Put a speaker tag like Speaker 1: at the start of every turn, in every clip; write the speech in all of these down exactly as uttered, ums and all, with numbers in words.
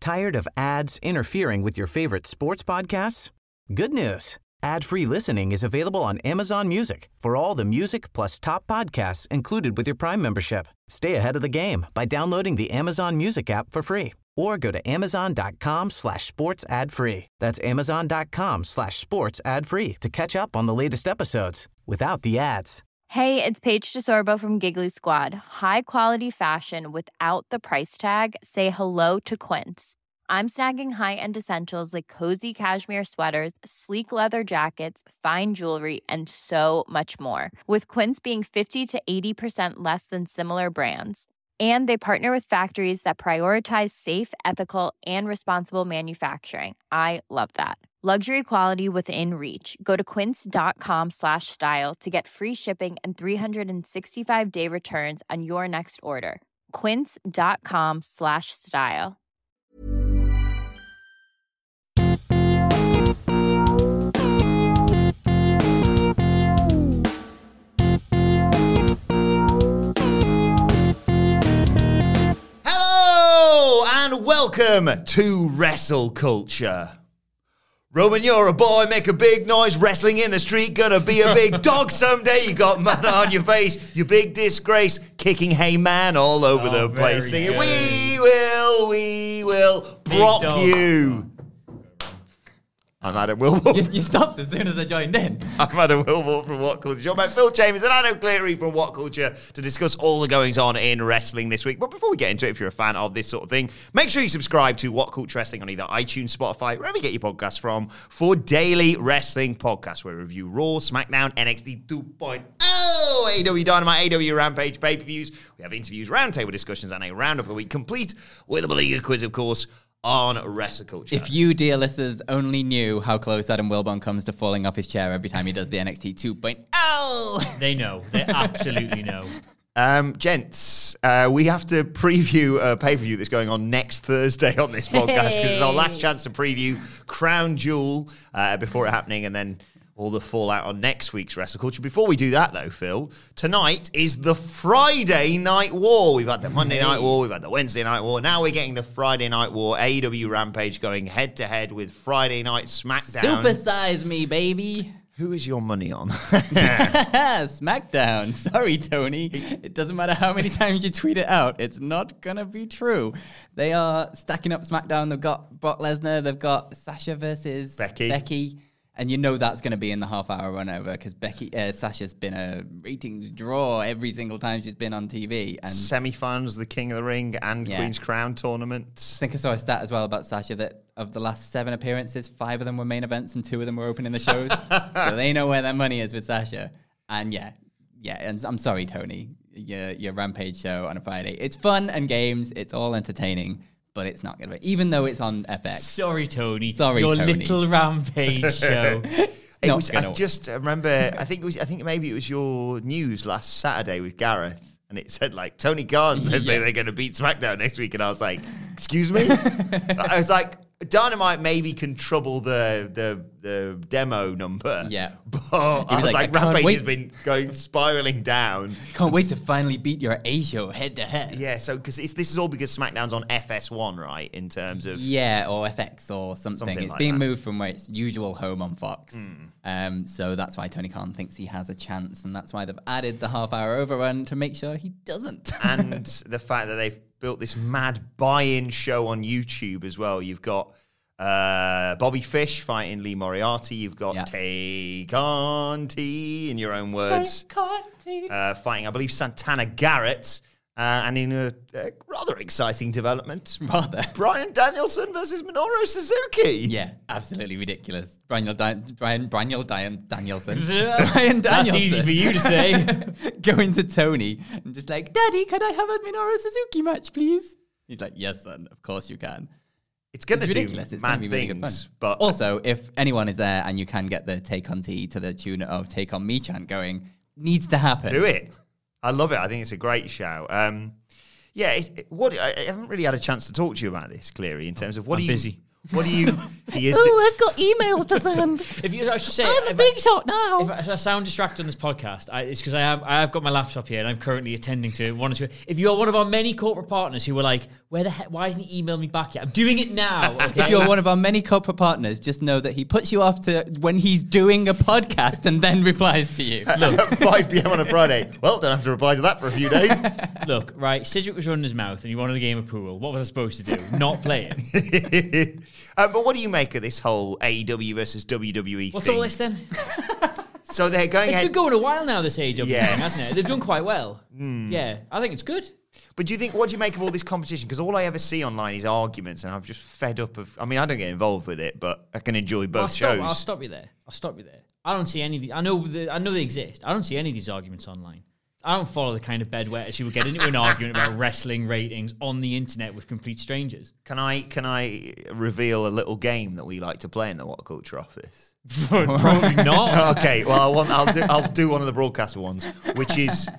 Speaker 1: Tired of ads interfering with your favorite sports podcasts? Good news. Ad-free listening is available on Amazon Music for all the music plus top podcasts included with your Prime membership. Stay ahead of the game by downloading the Amazon Music app for free or go to amazon.com slash sports ad free. That's amazon.com slash sports ad free to catch up on the latest episodes without the ads.
Speaker 2: Hey, it's Paige DeSorbo from Giggly Squad. High quality fashion without the price tag. Say hello to Quince. I'm snagging high-end essentials like cozy cashmere sweaters, sleek leather jackets, fine jewelry, and so much more. With Quince being fifty to eighty percent less than similar brands. And they partner with factories that prioritize safe, ethical, and responsible manufacturing. I love that. Luxury quality within reach. Go to quince.com slash style to get free shipping and three sixty-five day returns on your next order. Quince.com slash style.
Speaker 3: Welcome to Wrestle Culture. Roman, you're a boy, make a big noise, wrestling in the street, gonna be a big dog someday. You got mud on your face, you big disgrace, kicking hey man all over
Speaker 4: oh,
Speaker 3: the place, singing,
Speaker 4: good.
Speaker 3: we will, we will rock you. I'm Adam Wilmore.
Speaker 4: You, you stopped as soon as I joined in.
Speaker 3: I'm Adam Wilmore from What Culture. Joined by Phil Chambers and Adam Cleary from What Culture to discuss all the goings on in wrestling this week. But before we get into it, if you're a fan of this sort of thing, make sure you subscribe to What Culture Wrestling on either iTunes, Spotify, wherever you get your podcasts from, for daily wrestling podcasts where we review Raw, SmackDown, N X T two point oh, A E W Dynamite, A E W Rampage, pay-per-views. We have interviews, roundtable discussions, and a roundup of the week, complete with a Baliga quiz, of course, on Wrestle Culture.
Speaker 4: If you, dear listeners, only knew how close Adam Wilborn comes to falling off his chair every time he does the N X T two point oh.
Speaker 5: They know. They absolutely know.
Speaker 3: Um, gents, uh, we have to preview a pay-per-view that's going on next Thursday on this podcast because it's our last chance to preview Crown Jewel uh, before it happening, and then all the fallout on next week's Wrestle Culture. Before we do that, though, Phil, tonight is the Friday Night War. We've had the Monday Night War, we've had the Wednesday Night War. Now we're getting the Friday Night War. A E W Rampage going head-to-head with Friday Night SmackDown.
Speaker 4: Supersize me, baby.
Speaker 3: Who is your money on?
Speaker 4: SmackDown. Sorry, Tony. It doesn't matter how many times you tweet it out. It's not going to be true. They are stacking up SmackDown. They've got Brock Lesnar. They've got Sasha versus
Speaker 3: Becky.
Speaker 4: Becky. And you know that's going to be in the half-hour run over because Becky, uh, Sasha's been a ratings draw every single time she's been on T V. And
Speaker 3: semi-finals, the King of the Ring and
Speaker 4: yeah.
Speaker 3: Queen's Crown tournament.
Speaker 4: I think I saw a stat as well about Sasha that of the last seven appearances, five of them were main events and two of them were opening the shows. So they know where their money is with Sasha. And yeah, yeah. And I'm sorry, Tony, your your Rampage show on a Friday. It's fun and games. It's all entertaining. But it's not going to be, even though it's on F X.
Speaker 5: Sorry, Tony.
Speaker 4: Sorry,
Speaker 5: Your
Speaker 4: Tony.
Speaker 5: little Rampage show.
Speaker 3: It was, I just remember, I think it was, I think maybe it was your news last Saturday with Gareth, and it said like, Tony Khan says yeah. they're going to beat SmackDown next week, and I was like, excuse me? I was like, Dynamite maybe can trouble the the the demo number.
Speaker 4: Yeah.
Speaker 3: But I was like,
Speaker 4: like
Speaker 3: Rampage
Speaker 4: wait.
Speaker 3: has been going spiraling down.
Speaker 4: Can't wait to finally beat your A show head to head.
Speaker 3: Yeah, so because this is all because SmackDown's on F S one, right? In terms of
Speaker 4: yeah, or F X or something.
Speaker 3: something
Speaker 4: it's
Speaker 3: like
Speaker 4: being
Speaker 3: that.
Speaker 4: moved from where its usual home on Fox.
Speaker 3: Mm.
Speaker 4: Um, so that's why Tony Khan thinks he has a chance, and that's why they've added the half-hour overrun to make sure he doesn't.
Speaker 3: And the fact that they've built this mad buy-in show on YouTube as well. You've got uh, Bobby Fish fighting Lee Moriarty. You've got
Speaker 4: yeah.
Speaker 3: Tay Conti, in your own words, uh, fighting, I believe, Santana Garrett. Uh, and in a, a rather exciting development,
Speaker 4: rather
Speaker 3: Bryan Danielson versus Minoru Suzuki.
Speaker 4: Yeah, absolutely ridiculous. Brian Brian Brian Danielson. Brian Danielson.
Speaker 5: That's easy for you to say.
Speaker 4: Going to Tony and just like, Daddy, can I have a Minoru Suzuki match, please? He's like, yes, son, of course you can.
Speaker 3: It's going to do
Speaker 4: ridiculous. It's
Speaker 3: mad
Speaker 4: be really
Speaker 3: things.
Speaker 4: Good fun.
Speaker 3: But
Speaker 4: also, if anyone is there and you can get the Take On T to the tune of Take On Me chant going, needs to happen.
Speaker 3: Do it. I love it. I think it's a great show. Um, yeah, it's, what I haven't really had a chance to talk to you about this, Cleary, in terms of what
Speaker 5: I'm
Speaker 3: do you
Speaker 5: busy.
Speaker 3: What do you? He is.
Speaker 6: Oh, I've got emails to send.
Speaker 5: If you, I should say,
Speaker 6: I'm a
Speaker 5: if
Speaker 6: big
Speaker 5: I,
Speaker 6: shot now.
Speaker 5: If I, if I sound distracted on this podcast, I, it's because I have I have got my laptop here and I'm currently attending to one or two. If you're one of our many corporate partners who were like, "Where the heck? Why hasn't he emailed me back yet?" I'm doing it now. Okay?
Speaker 4: If you're one of our many corporate partners, just know that he puts you off to when he's doing a podcast and then replies to you.
Speaker 3: Look, five p.m. on a Friday. Well, don't have to reply to that for a few days.
Speaker 5: Look, right, Sidgwick was running his mouth and he wanted a game of pool. What was I supposed to do? Not play it.
Speaker 3: uh, but what do you make of this whole A E W versus W W E
Speaker 5: What's
Speaker 3: thing?
Speaker 5: all this then?
Speaker 3: So they're going
Speaker 5: It's
Speaker 3: ahead.
Speaker 5: been going a while now, this A E W
Speaker 3: Yes.
Speaker 5: thing, hasn't it? They've done quite well. Yeah, I think it's good.
Speaker 3: But do you think, what do you make of all this competition? Because all I ever see online is arguments, and I'm just fed up of. I mean, I don't get involved with it, but I can enjoy both
Speaker 5: I'll stop,
Speaker 3: shows.
Speaker 5: I'll stop you there. I'll stop you there. I don't see any of these. I know, the, I know they exist. I don't see any of these arguments online. I don't follow the kind of bedwetters who would get into an argument about wrestling ratings on the internet with complete strangers.
Speaker 3: Can I can I reveal a little game that we like to play in the What Culture office?
Speaker 5: Probably not.
Speaker 3: Okay, well, I want, I'll do I'll do one of the broadcaster ones, which is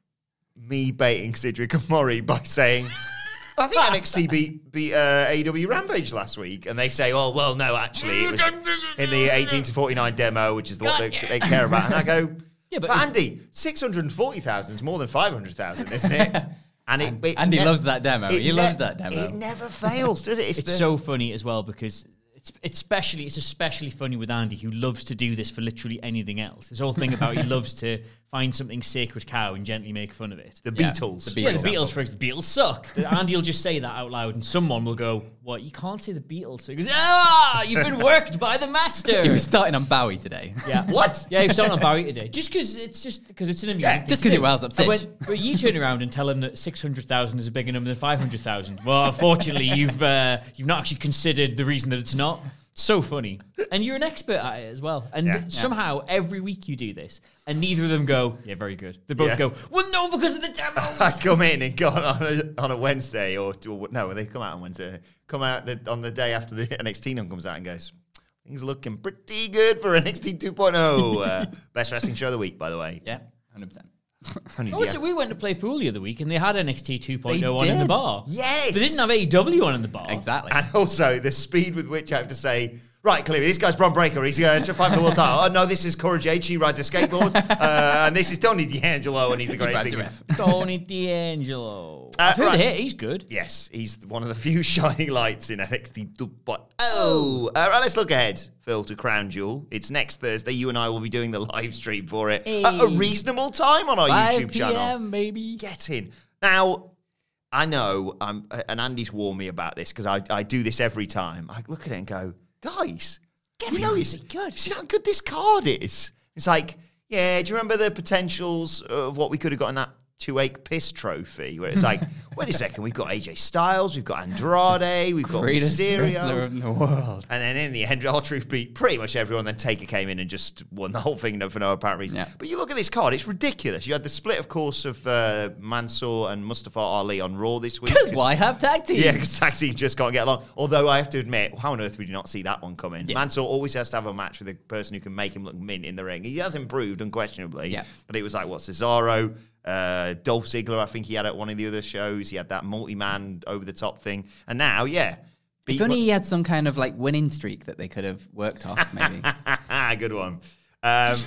Speaker 3: me baiting Sidgwick and Murray by saying, I think N X T beat, beat uh, A E W Rampage last week. And they say, oh, well, no, actually, it was in the eighteen to forty-nine demo, which is what they, they care about. And I go,
Speaker 5: Yeah, but-
Speaker 3: but Andy, six hundred forty thousand is more than five hundred thousand, isn't it? And it, it
Speaker 4: Andy
Speaker 3: ne-
Speaker 4: loves that demo.
Speaker 3: it
Speaker 4: He
Speaker 3: ne-
Speaker 4: loves that demo.
Speaker 3: It never fails, does it?
Speaker 5: It's
Speaker 3: the-
Speaker 5: so funny as well because it's it's especially it's especially funny with Andy, who loves to do this for literally anything else. This whole thing about he loves to find something sacred cow and gently make fun of it.
Speaker 3: the
Speaker 4: Yeah,
Speaker 3: Beatles.
Speaker 4: the
Speaker 5: Yeah, the
Speaker 4: Beatles.
Speaker 5: Beatles, for example. The Beatles suck. Andy will just say that out loud, and someone will go, "What? You can't say the Beatles." So he goes, "Ah, you've been worked by the master."
Speaker 4: He was starting on Bowie today.
Speaker 5: Yeah.
Speaker 3: What?
Speaker 5: Yeah, he was starting on Bowie today. Just because it's just because it's an amusing.
Speaker 3: Yeah,
Speaker 5: thing
Speaker 4: just
Speaker 5: to
Speaker 4: 'cause it
Speaker 5: do.
Speaker 4: riles up
Speaker 5: And
Speaker 4: Sidge.
Speaker 5: when- But you turn around and tell him that six hundred thousand is a bigger number than five hundred thousand. Well, unfortunately, you've uh, you've not actually considered the reason that it's not. So funny. And you're an expert at it as well. And
Speaker 3: Yeah.
Speaker 5: th- somehow every week you do this, and neither of them go, "Yeah, very good." They both
Speaker 3: Yeah.
Speaker 5: go, "Well, no, because of the demos."
Speaker 3: I come in and go on a, on a Wednesday, or, or no, they come out on Wednesday. Come out the, on the day after the N X T number comes out and goes, things are looking pretty good for N X T two point oh. Uh, best wrestling show of the week, by the way.
Speaker 4: Yeah, one hundred percent.
Speaker 3: Only
Speaker 5: Oh,
Speaker 3: the-
Speaker 5: so we went to play pool the other week, and they had N X T two point oh
Speaker 4: They
Speaker 5: on in the
Speaker 4: did.
Speaker 5: bar.
Speaker 3: Yes.
Speaker 5: They didn't have A E W on in the bar.
Speaker 4: Exactly.
Speaker 3: And also the speed with which I have to say, right, clearly, this guy's Bron Breakker. He's going to fight for the world title. Oh, no, this is Cora Jade. She rides a skateboard. uh, and this is Tony D'Angelo, and he's the greatest
Speaker 4: rides a
Speaker 3: thing.
Speaker 4: ref.
Speaker 5: Tony D'Angelo.
Speaker 3: Uh,
Speaker 5: I've heard
Speaker 3: right.
Speaker 5: of it. He's good.
Speaker 3: Yes, he's one of the few shining lights in N X T two point oh. Uh, right, let's look ahead, Phil, to Crown Jewel. It's next Thursday. You and I will be doing the live stream for it at a reasonable time on our YouTube channel.
Speaker 4: five p.m., baby.
Speaker 3: Get in. Now, I know, um, and Andy's warned me about this because I, I do this every time. I look at it and go, guys, you know, it's good. See how good this card is? It's like, yeah, do you remember the potentials of what we could have got in that two-ache piss trophy? Where it's like, wait a second, we've got A J Styles, we've got Andrade, we've got
Speaker 4: Greatest wrestler
Speaker 3: Mysterio.
Speaker 4: in the world.
Speaker 3: And then in the end, R-Truth beat pretty much everyone. Then Taker came in and just won the whole thing for no apparent reason.
Speaker 4: Yeah.
Speaker 3: But you look at this card, it's ridiculous. You had the split, of course, of uh, Mansoor and Mustafa Ali on Raw this week.
Speaker 4: Because why have tag teams?
Speaker 3: Yeah, because tag teams just can't get along. Although I have to admit, how on earth would you not see that one coming?
Speaker 4: Yeah.
Speaker 3: Mansoor always has to have a match with a person who can make him look mint in the ring. He has improved, unquestionably.
Speaker 4: Yeah.
Speaker 3: But it was like, what, Cesaro, uh, Dolph Ziggler, I think he had at one of the other shows. He had that multi-man over-the-top thing. And now, yeah.
Speaker 4: If only he had some kind of like winning streak that they could have worked off, maybe.
Speaker 3: Good one. Um,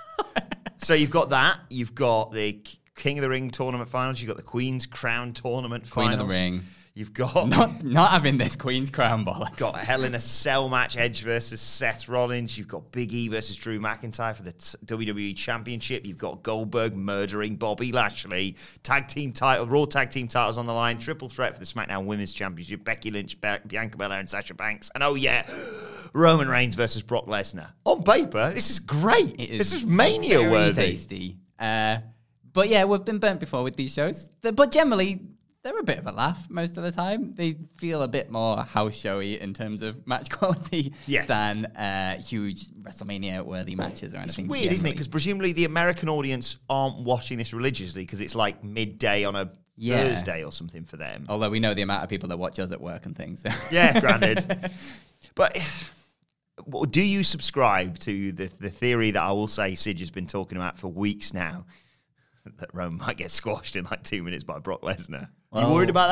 Speaker 3: so you've got that. You've got the King of the Ring tournament finals. You've got the Queen's Crown tournament
Speaker 4: Queen
Speaker 3: finals.
Speaker 4: of the Ring.
Speaker 3: You've got...
Speaker 4: Not not having this Queen's Crown bollocks.
Speaker 3: got a Hell in a Cell match, Edge versus Seth Rollins. You've got Big E versus Drew McIntyre for the t- W W E Championship. You've got Goldberg murdering Bobby Lashley. Tag team title, Raw tag team titles on the line. Triple threat for the SmackDown Women's Championship. Becky Lynch, Be- Bianca Belair, and Sasha Banks. And oh yeah, Roman Reigns versus Brock Lesnar. On paper, this is great.
Speaker 4: It is
Speaker 3: this is mania
Speaker 4: very
Speaker 3: worthy.
Speaker 4: tasty. Uh, but yeah, we've been burnt before with these shows. The- But generally, they're a bit of a laugh most of the time. They feel a bit more house showy in terms of match quality
Speaker 3: Yes.
Speaker 4: than uh, huge WrestleMania-worthy matches or
Speaker 3: It's
Speaker 4: anything.
Speaker 3: weird, isn't it?
Speaker 4: generally.
Speaker 3: Because presumably the American audience aren't watching this religiously because it's like midday on a
Speaker 4: Yeah.
Speaker 3: Thursday or something for them.
Speaker 4: Although we know the amount of people that watch us at work and things.
Speaker 3: Yeah, granted. But well, do you subscribe to the, the theory that I will say Sid has been talking about for weeks now, that Roman might get squashed in like two minutes by Brock Lesnar? Are you
Speaker 4: Well,
Speaker 3: worried about that?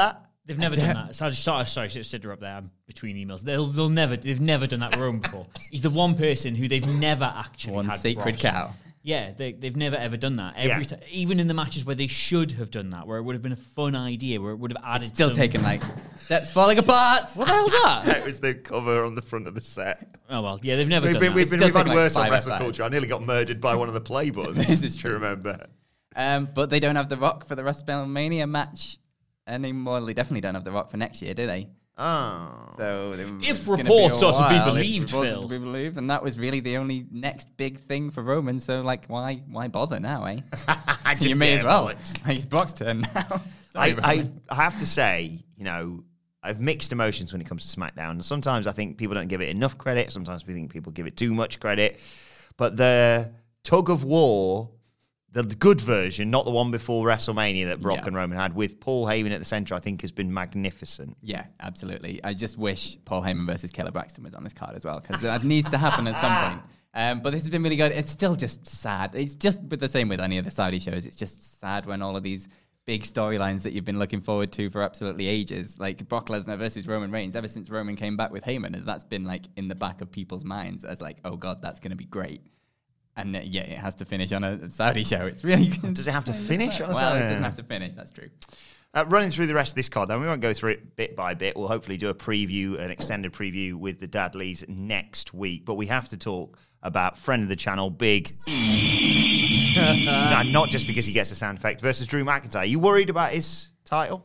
Speaker 5: They've never done that. So I just sorry, sorry, should have said her up there. I'm between emails. They'll, they'll never, they've never done that with Roman before. He's the one person who they've never actually
Speaker 4: One
Speaker 5: had
Speaker 4: sacred
Speaker 5: Brosh.
Speaker 4: cow.
Speaker 5: Yeah, they, they've never ever done that. Every
Speaker 3: Yeah.
Speaker 5: ti- even in the matches where they should have done that, where it would have been a fun idea, where it would have added.
Speaker 4: It's still
Speaker 5: some-
Speaker 4: taken like that's falling apart.
Speaker 5: What the hell's that?
Speaker 3: That was the cover on the front of the set.
Speaker 5: Oh well, yeah, they've never
Speaker 3: We've
Speaker 5: done
Speaker 3: been,
Speaker 5: that.
Speaker 3: we've, been,
Speaker 4: Still
Speaker 3: we've had
Speaker 4: taking, like,
Speaker 3: worse on
Speaker 4: five
Speaker 3: wrestle
Speaker 4: at
Speaker 3: culture. I nearly got murdered by one of the play buttons.
Speaker 4: This is
Speaker 3: Do
Speaker 4: true.
Speaker 3: you remember?
Speaker 4: Um, but they don't have The Rock for the WrestleMania match anymore. They definitely don't have The Rock for next year, do they?
Speaker 3: Oh.
Speaker 4: So they-
Speaker 5: If
Speaker 4: it's gonna
Speaker 5: reports
Speaker 4: be a
Speaker 5: are to be
Speaker 4: while, if
Speaker 5: believed,
Speaker 4: reports are
Speaker 5: Phil.
Speaker 4: to be believed, and that was really the only next big thing for Roman. So like, why why bother now, eh?
Speaker 3: I
Speaker 4: So you may
Speaker 3: yeah,
Speaker 4: as well.
Speaker 3: bollocks.
Speaker 4: Like, it's Brock's turn now.
Speaker 3: I,
Speaker 4: Sorry,
Speaker 3: I,
Speaker 4: Roman.
Speaker 3: I have to say, you know, I've mixed emotions when it comes to SmackDown. Sometimes I think people don't give it enough credit. Sometimes we think people give it too much credit. But the tug of war, the good version, not the one before WrestleMania that Brock
Speaker 4: Yeah.
Speaker 3: and Roman had, with Paul Heyman at the center, I think has been magnificent.
Speaker 4: Yeah, absolutely. I just wish Paul Heyman versus Killer Braxton was on this card as well, because that needs to happen at some point. Um, but this has been really good. It's still just sad. It's just with the same with any of the Saudi shows. It's just sad when all of these big storylines that you've been looking forward to for absolutely ages, like Brock Lesnar versus Roman Reigns, ever since Roman came back with Heyman, that's been like in the back of people's minds as like, oh God, that's going to be great. And uh, yeah, it has to finish on a Saudi show. It's really good.
Speaker 3: Does it have to finish on a
Speaker 4: Well,
Speaker 3: Saudi?
Speaker 4: it doesn't have to finish. That's true.
Speaker 3: Uh, running through the rest of this card, then we won't go through it bit by bit. We'll hopefully do a preview, an extended preview with the Dudleys next week. But we have to talk about friend of the channel, Big. No, not just because he gets a sound effect versus Drew McIntyre. Are you worried about his title?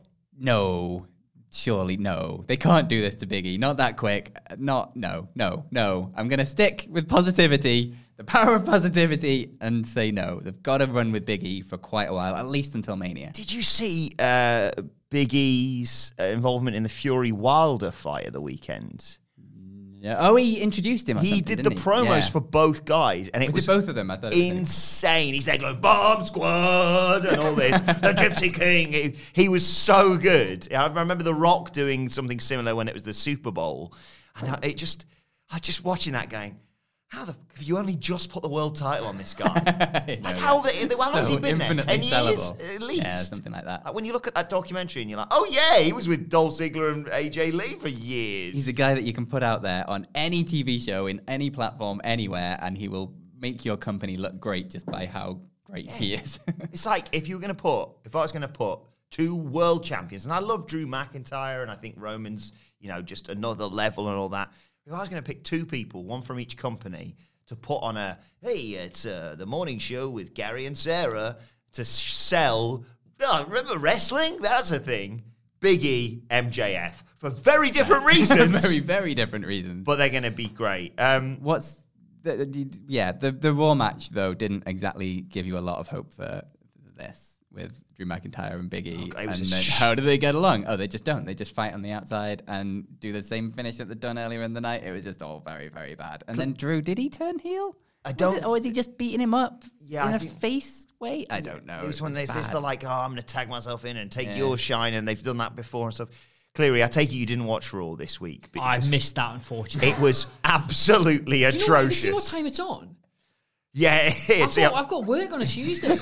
Speaker 4: No, surely no. They can't do this to Biggie. Not that quick. Not, no, no, no. I'm going to stick with positivity, the power of positivity, and say no. They've got to run with Biggie for quite a while, at least until Mania.
Speaker 3: Did you see uh, Big E's uh, involvement in the Fury Wilder fight at the weekend?
Speaker 4: Yeah. Oh, he introduced him or
Speaker 3: He
Speaker 4: something,
Speaker 3: did the
Speaker 4: didn't he?
Speaker 3: promos
Speaker 4: Yeah.
Speaker 3: for both guys, and it
Speaker 4: Was
Speaker 3: was,
Speaker 4: it both of them? I thought it was Biggie.
Speaker 3: insane. He's there going, Bomb Squad, and all this. The Gypsy King. He, he was so good. I remember The Rock doing something similar when it was the Super Bowl. And I, it just, I was just watching that going, how the have you only just put the world title on this guy?
Speaker 4: I
Speaker 3: Like
Speaker 4: know,
Speaker 3: how,
Speaker 4: yeah.
Speaker 3: the, how long has he
Speaker 4: So
Speaker 3: been there? Ten
Speaker 4: infinitely
Speaker 3: years
Speaker 4: sellable.
Speaker 3: at least.
Speaker 4: Yeah, something like that.
Speaker 3: Like when you look at that documentary and you're like, oh yeah, he was with Dolph Ziggler and A J Lee for years.
Speaker 4: He's a guy that you can put out there on any T V show, in any platform, anywhere, and he will make your company look great just by how great he is.
Speaker 3: It's like if you were going to put, if I was going to put two world champions, and I love Drew McIntyre, and I think Roman's, you know, just another level and all that. If I was going to pick two people, one from each company, to put on a, hey, it's uh, the morning show with Gary and Sarah, to sell, oh, remember wrestling? That's a thing. Big E, M J F, for very different reasons.
Speaker 4: very, very different reasons.
Speaker 3: But they're going to be great. Um,
Speaker 4: What's the, the yeah the the Raw match though didn't exactly give you a lot of hope for this with Drew McIntyre and Big E.
Speaker 3: Okay, it was
Speaker 4: and
Speaker 3: a
Speaker 4: then
Speaker 3: sh-
Speaker 4: how do they get along? Oh, they just don't. They just fight on the outside and do the same finish that they'd done earlier in the night. It was just all very, very bad. And then Drew, did he turn heel?
Speaker 3: I
Speaker 4: Was
Speaker 3: don't
Speaker 4: it- or was he just beating him up
Speaker 3: Yeah,
Speaker 4: in
Speaker 3: I
Speaker 4: a
Speaker 3: think-
Speaker 4: face way? I don't know.
Speaker 3: It was
Speaker 4: It
Speaker 3: when
Speaker 4: was
Speaker 3: there's this,
Speaker 4: bad.
Speaker 3: they're like, oh, I'm going to tag myself in and take
Speaker 4: Yeah.
Speaker 3: your shine, and they've done that before and stuff. Clearly, I take it you didn't watch Raw this week.
Speaker 5: I
Speaker 3: because
Speaker 5: missed that, unfortunately.
Speaker 3: It was absolutely
Speaker 5: Do you know what,
Speaker 3: atrocious.
Speaker 5: see what time it's on?
Speaker 3: Yeah,
Speaker 5: I've
Speaker 3: it's,
Speaker 5: got, I've got work on a Tuesday.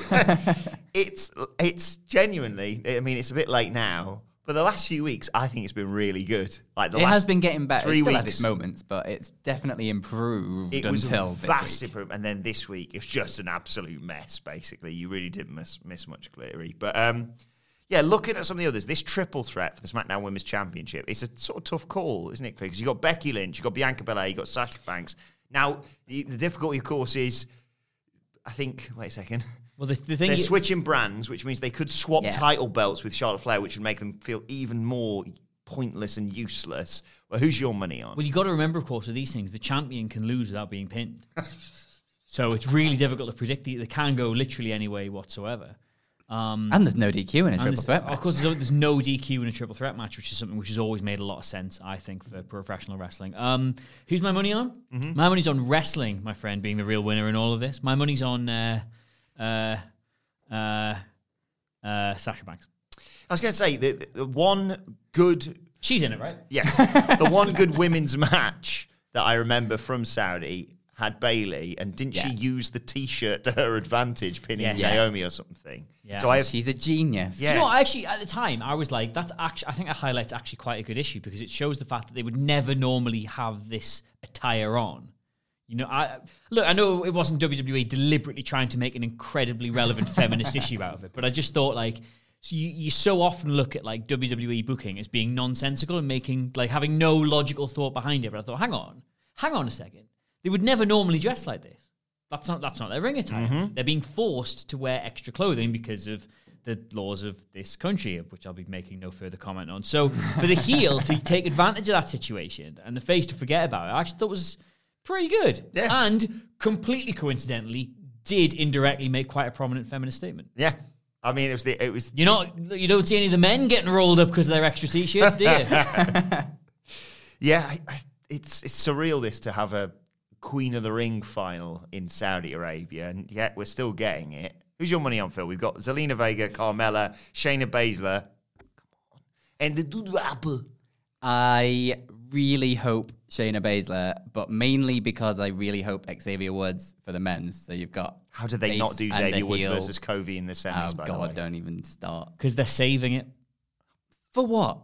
Speaker 3: it's it's genuinely. I mean, it's a bit late now, but the last few weeks, I think it's been really good. Like the
Speaker 4: It
Speaker 3: last
Speaker 4: has been getting better.
Speaker 3: Three
Speaker 4: It still
Speaker 3: weeks,
Speaker 4: had its moments, but it's definitely improved
Speaker 3: it was
Speaker 4: until
Speaker 3: a
Speaker 4: this
Speaker 3: vast
Speaker 4: week.
Speaker 3: improvement. And then this week, it's just an absolute mess. Basically, you really didn't miss miss much, Cleary. But um, yeah, looking at some of the others, this triple threat for the SmackDown Women's Championship, it's a sort of tough call, isn't it, Cleary? Because you got Becky Lynch, you got Bianca Belair, you got Sasha Banks. Now, the, the difficulty, of course, is. I think, wait a second.
Speaker 5: Well, the, the thing
Speaker 3: They're
Speaker 5: is,
Speaker 3: switching brands, which means they could swap
Speaker 4: Yeah.
Speaker 3: title belts with Charlotte Flair, which would make them feel even more pointless and useless. Well, who's your money on?
Speaker 5: well, you got to remember, of course, with these things, the champion can lose without being pinned. So it's really difficult to predict. They can go literally any way whatsoever. Um,
Speaker 4: And there's no D Q in a
Speaker 5: and
Speaker 4: triple
Speaker 5: there's-
Speaker 4: threat
Speaker 5: Of
Speaker 4: match.
Speaker 5: course, there's, there's no D Q in a triple threat match, which is something which has always made a lot of sense, I think, for professional wrestling. Um, who's my money on?
Speaker 3: Mm-hmm.
Speaker 5: My money's on wrestling, my friend, being the real winner in all of this. My money's on uh, uh, uh, uh, Sasha Banks.
Speaker 3: I was going to say, the, the, the one good,
Speaker 5: She's in it, right?
Speaker 3: yes, the one good women's match that I remember from Saudi had Bailey, and didn't
Speaker 4: Yeah.
Speaker 3: she use the T-shirt to her advantage, pinning
Speaker 5: Yes.
Speaker 3: Naomi or something?
Speaker 5: Yeah.
Speaker 3: So I have,
Speaker 4: She's a genius.
Speaker 3: Yeah.
Speaker 5: You know, actually, at the time, I was like, "That's actually." I think that highlights actually quite a good issue because it shows the fact that they would never normally have this attire on. You know, I look. I know it wasn't W W E deliberately trying to make an incredibly relevant feminist issue out of it, but I just thought like, so you, you so often look at like W W E booking as being nonsensical and making like having no logical thought behind it. But I thought, hang on, hang on a second. They would never normally dress like this. That's not that's not their ring attire. Mm-hmm. They're being forced to wear extra clothing because of the laws of this country, which I'll be making no further comment on. So for the heel to take advantage of that situation and the face to forget about it, I actually thought was pretty good.
Speaker 3: Yeah.
Speaker 5: And completely coincidentally, did indirectly make quite a prominent feminist statement.
Speaker 3: yeah. I mean, it was the it was
Speaker 5: You're not, you don't see any of the men getting rolled up because of their extra t-shirts, do you?
Speaker 3: yeah. I, I, it's it's surreal this to have a Queen of the Ring final in Saudi Arabia, and yet we're still getting it. Who's your money on, Phil? We've got Zelina Vega, Carmella, Shayna Baszler, come on, and the Dude Rapper.
Speaker 4: I really hope Shayna Baszler, but mainly because I really hope Xavier Woods for the men's. So you've got
Speaker 3: How did they
Speaker 4: Ace
Speaker 3: not do
Speaker 4: and
Speaker 3: Xavier
Speaker 4: the
Speaker 3: Woods
Speaker 4: heel.
Speaker 3: versus Covey in the semis?
Speaker 4: Oh
Speaker 3: by the
Speaker 4: God,
Speaker 3: way?
Speaker 4: don't even start.
Speaker 5: Because they're saving it.
Speaker 4: For what?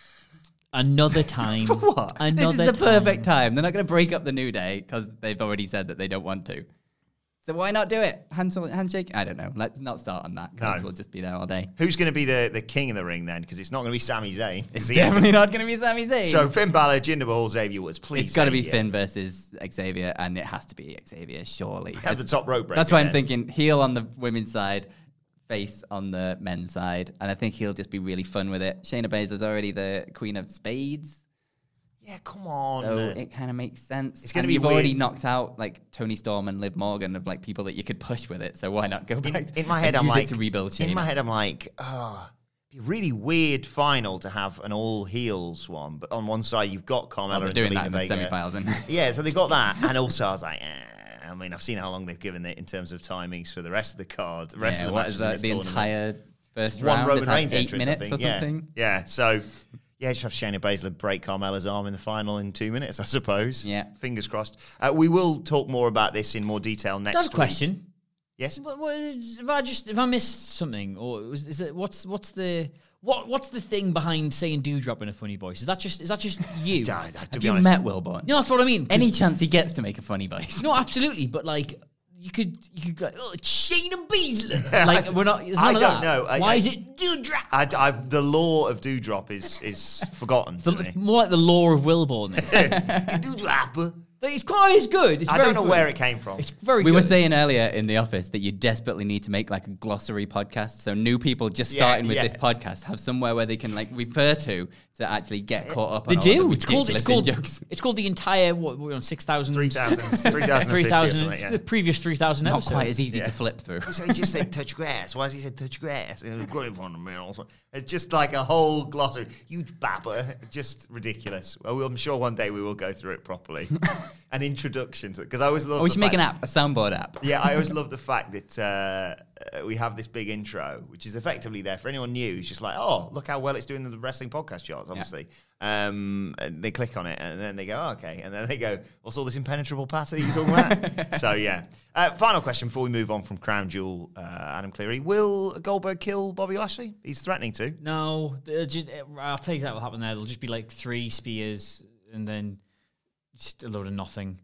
Speaker 5: Another time.
Speaker 4: For what?
Speaker 5: Another
Speaker 4: this is the
Speaker 5: time.
Speaker 4: perfect time. They're not going to break up the New Day because they've already said that they don't want to. So why not do it? Hand, handshake? I don't know. Let's not start on that because
Speaker 3: No.
Speaker 4: we'll just be there all day.
Speaker 3: Who's going to be the, the king of the ring then? Because it's not going to be Sami Zayn.
Speaker 4: It's
Speaker 3: The-
Speaker 4: definitely not going to be Sami Zayn.
Speaker 3: So Finn Balor, Jinder Mahal, Xavier Woods. Please,
Speaker 4: it's got to be
Speaker 3: Xavier.
Speaker 4: Finn versus Xavier, and it has to be Xavier, surely.
Speaker 3: Have the
Speaker 4: It's-
Speaker 3: top rope break.
Speaker 4: That's why I'm
Speaker 3: again.
Speaker 4: thinking heel on the women's side, face on the men's side, and I think he'll just be really fun with it. Shayna Baszler's already the queen of spades,
Speaker 3: Yeah, come on.
Speaker 4: so it kind of makes sense.
Speaker 3: It's gonna
Speaker 4: And
Speaker 3: be
Speaker 4: you've already
Speaker 3: weird.
Speaker 4: knocked out like Tony Storm and Liv Morgan of like people that you could push with it. So why not go back?
Speaker 3: in,
Speaker 4: to,
Speaker 3: in my head,
Speaker 4: and
Speaker 3: I'm
Speaker 4: use
Speaker 3: like,
Speaker 4: it to rebuild Shayna.
Speaker 3: in my head, I'm like, oh, it'd be a really weird final to have an all heels one, but on one side you've got Carmella
Speaker 4: Well, they're
Speaker 3: and
Speaker 4: doing
Speaker 3: Zelina
Speaker 4: that in the
Speaker 3: Vega.
Speaker 4: semifinals, and
Speaker 3: Yeah, so they got that, and also I was like, eh, I mean, I've seen how long they've given it in terms of timings for the rest of the card, the rest
Speaker 4: yeah,
Speaker 3: of the
Speaker 4: what
Speaker 3: matches
Speaker 4: is
Speaker 3: in
Speaker 4: that?
Speaker 3: this
Speaker 4: The
Speaker 3: tournament.
Speaker 4: entire first
Speaker 3: One
Speaker 4: round
Speaker 3: Roman
Speaker 4: has had
Speaker 3: Reigns
Speaker 4: eight
Speaker 3: entrance, I
Speaker 4: minutes
Speaker 3: think.
Speaker 4: or
Speaker 3: yeah.
Speaker 4: something.
Speaker 3: Yeah, so yeah, just have Shayna Baszler break Carmella's arm in the final in two minutes, I suppose.
Speaker 4: Yeah.
Speaker 3: Fingers crossed. Uh, we will talk more about this in more detail next
Speaker 5: That's a
Speaker 3: week.
Speaker 5: question.
Speaker 3: Yes?
Speaker 5: What, what is, if I just if I missed something, or was, is it what's what's the what what's the thing behind saying "dewdrop" in a funny voice? Is that just is that just you?
Speaker 3: Uh, to
Speaker 4: Have
Speaker 3: be
Speaker 4: you
Speaker 3: honest,
Speaker 4: met Wilborn?
Speaker 5: No, that's what I mean. 'cause-
Speaker 4: Any chance he gets to make a funny voice?
Speaker 5: No, absolutely. But like, you could you could go, oh, it's Shayna Baszler. Like we're not. There's none
Speaker 3: I
Speaker 5: of
Speaker 3: don't
Speaker 5: that.
Speaker 3: know. I-
Speaker 5: Why
Speaker 3: I-
Speaker 5: is it dewdrop?
Speaker 3: I, I've, the law of dewdrop is is forgotten to
Speaker 5: The-
Speaker 3: me.
Speaker 5: more like the law of Wilborn.
Speaker 3: Dewdrop.
Speaker 5: It's quite it's good. It's
Speaker 3: I
Speaker 5: very
Speaker 3: don't know
Speaker 5: good.
Speaker 3: where it came from.
Speaker 5: It's very.
Speaker 4: We
Speaker 5: good.
Speaker 4: were saying earlier in the office that you desperately need to make like a glossary podcast. So new people just
Speaker 3: Yeah,
Speaker 4: starting with
Speaker 3: yeah.
Speaker 4: this podcast have somewhere where they can like refer to to actually get caught up
Speaker 5: They
Speaker 4: on
Speaker 5: do.
Speaker 4: all the
Speaker 5: It's called. It's
Speaker 4: ridiculous
Speaker 5: called.
Speaker 4: in-jokes.
Speaker 5: It's called the entire. What we're on six thousand.
Speaker 3: three thousand, three thousand
Speaker 5: Three thousand.
Speaker 3: yeah.
Speaker 5: The previous three thousand
Speaker 4: Not
Speaker 5: episodes.
Speaker 4: quite as easy
Speaker 3: Yeah.
Speaker 4: to flip through.
Speaker 3: So he just said touch grass. Why has he said touch grass? And it was growing from the middle. It's just like a whole glossary. You babber. Just ridiculous. Well, I'm sure one day we will go through it properly. An introduction to it. Because I always love
Speaker 4: Oh, we
Speaker 3: the
Speaker 4: should make
Speaker 3: fact-
Speaker 4: an app, a soundboard app.
Speaker 3: Yeah, I always love the fact that uh, uh, we have this big intro, which is effectively there for anyone new. It's just like, oh, look how well it's doing in the wrestling podcast charts, obviously. Um, and they click on it, and then they go, oh, okay. And then they go, what's all this impenetrable patter you're talking about? So, yeah. Uh, final question before we move on from Crown Jewel, uh, Adam Cleary. Will Goldberg kill Bobby Lashley? He's threatening to.
Speaker 5: No, uh, just, uh, I'll tell you exactly what happened there. There'll just be like three spears and then just a load of nothing.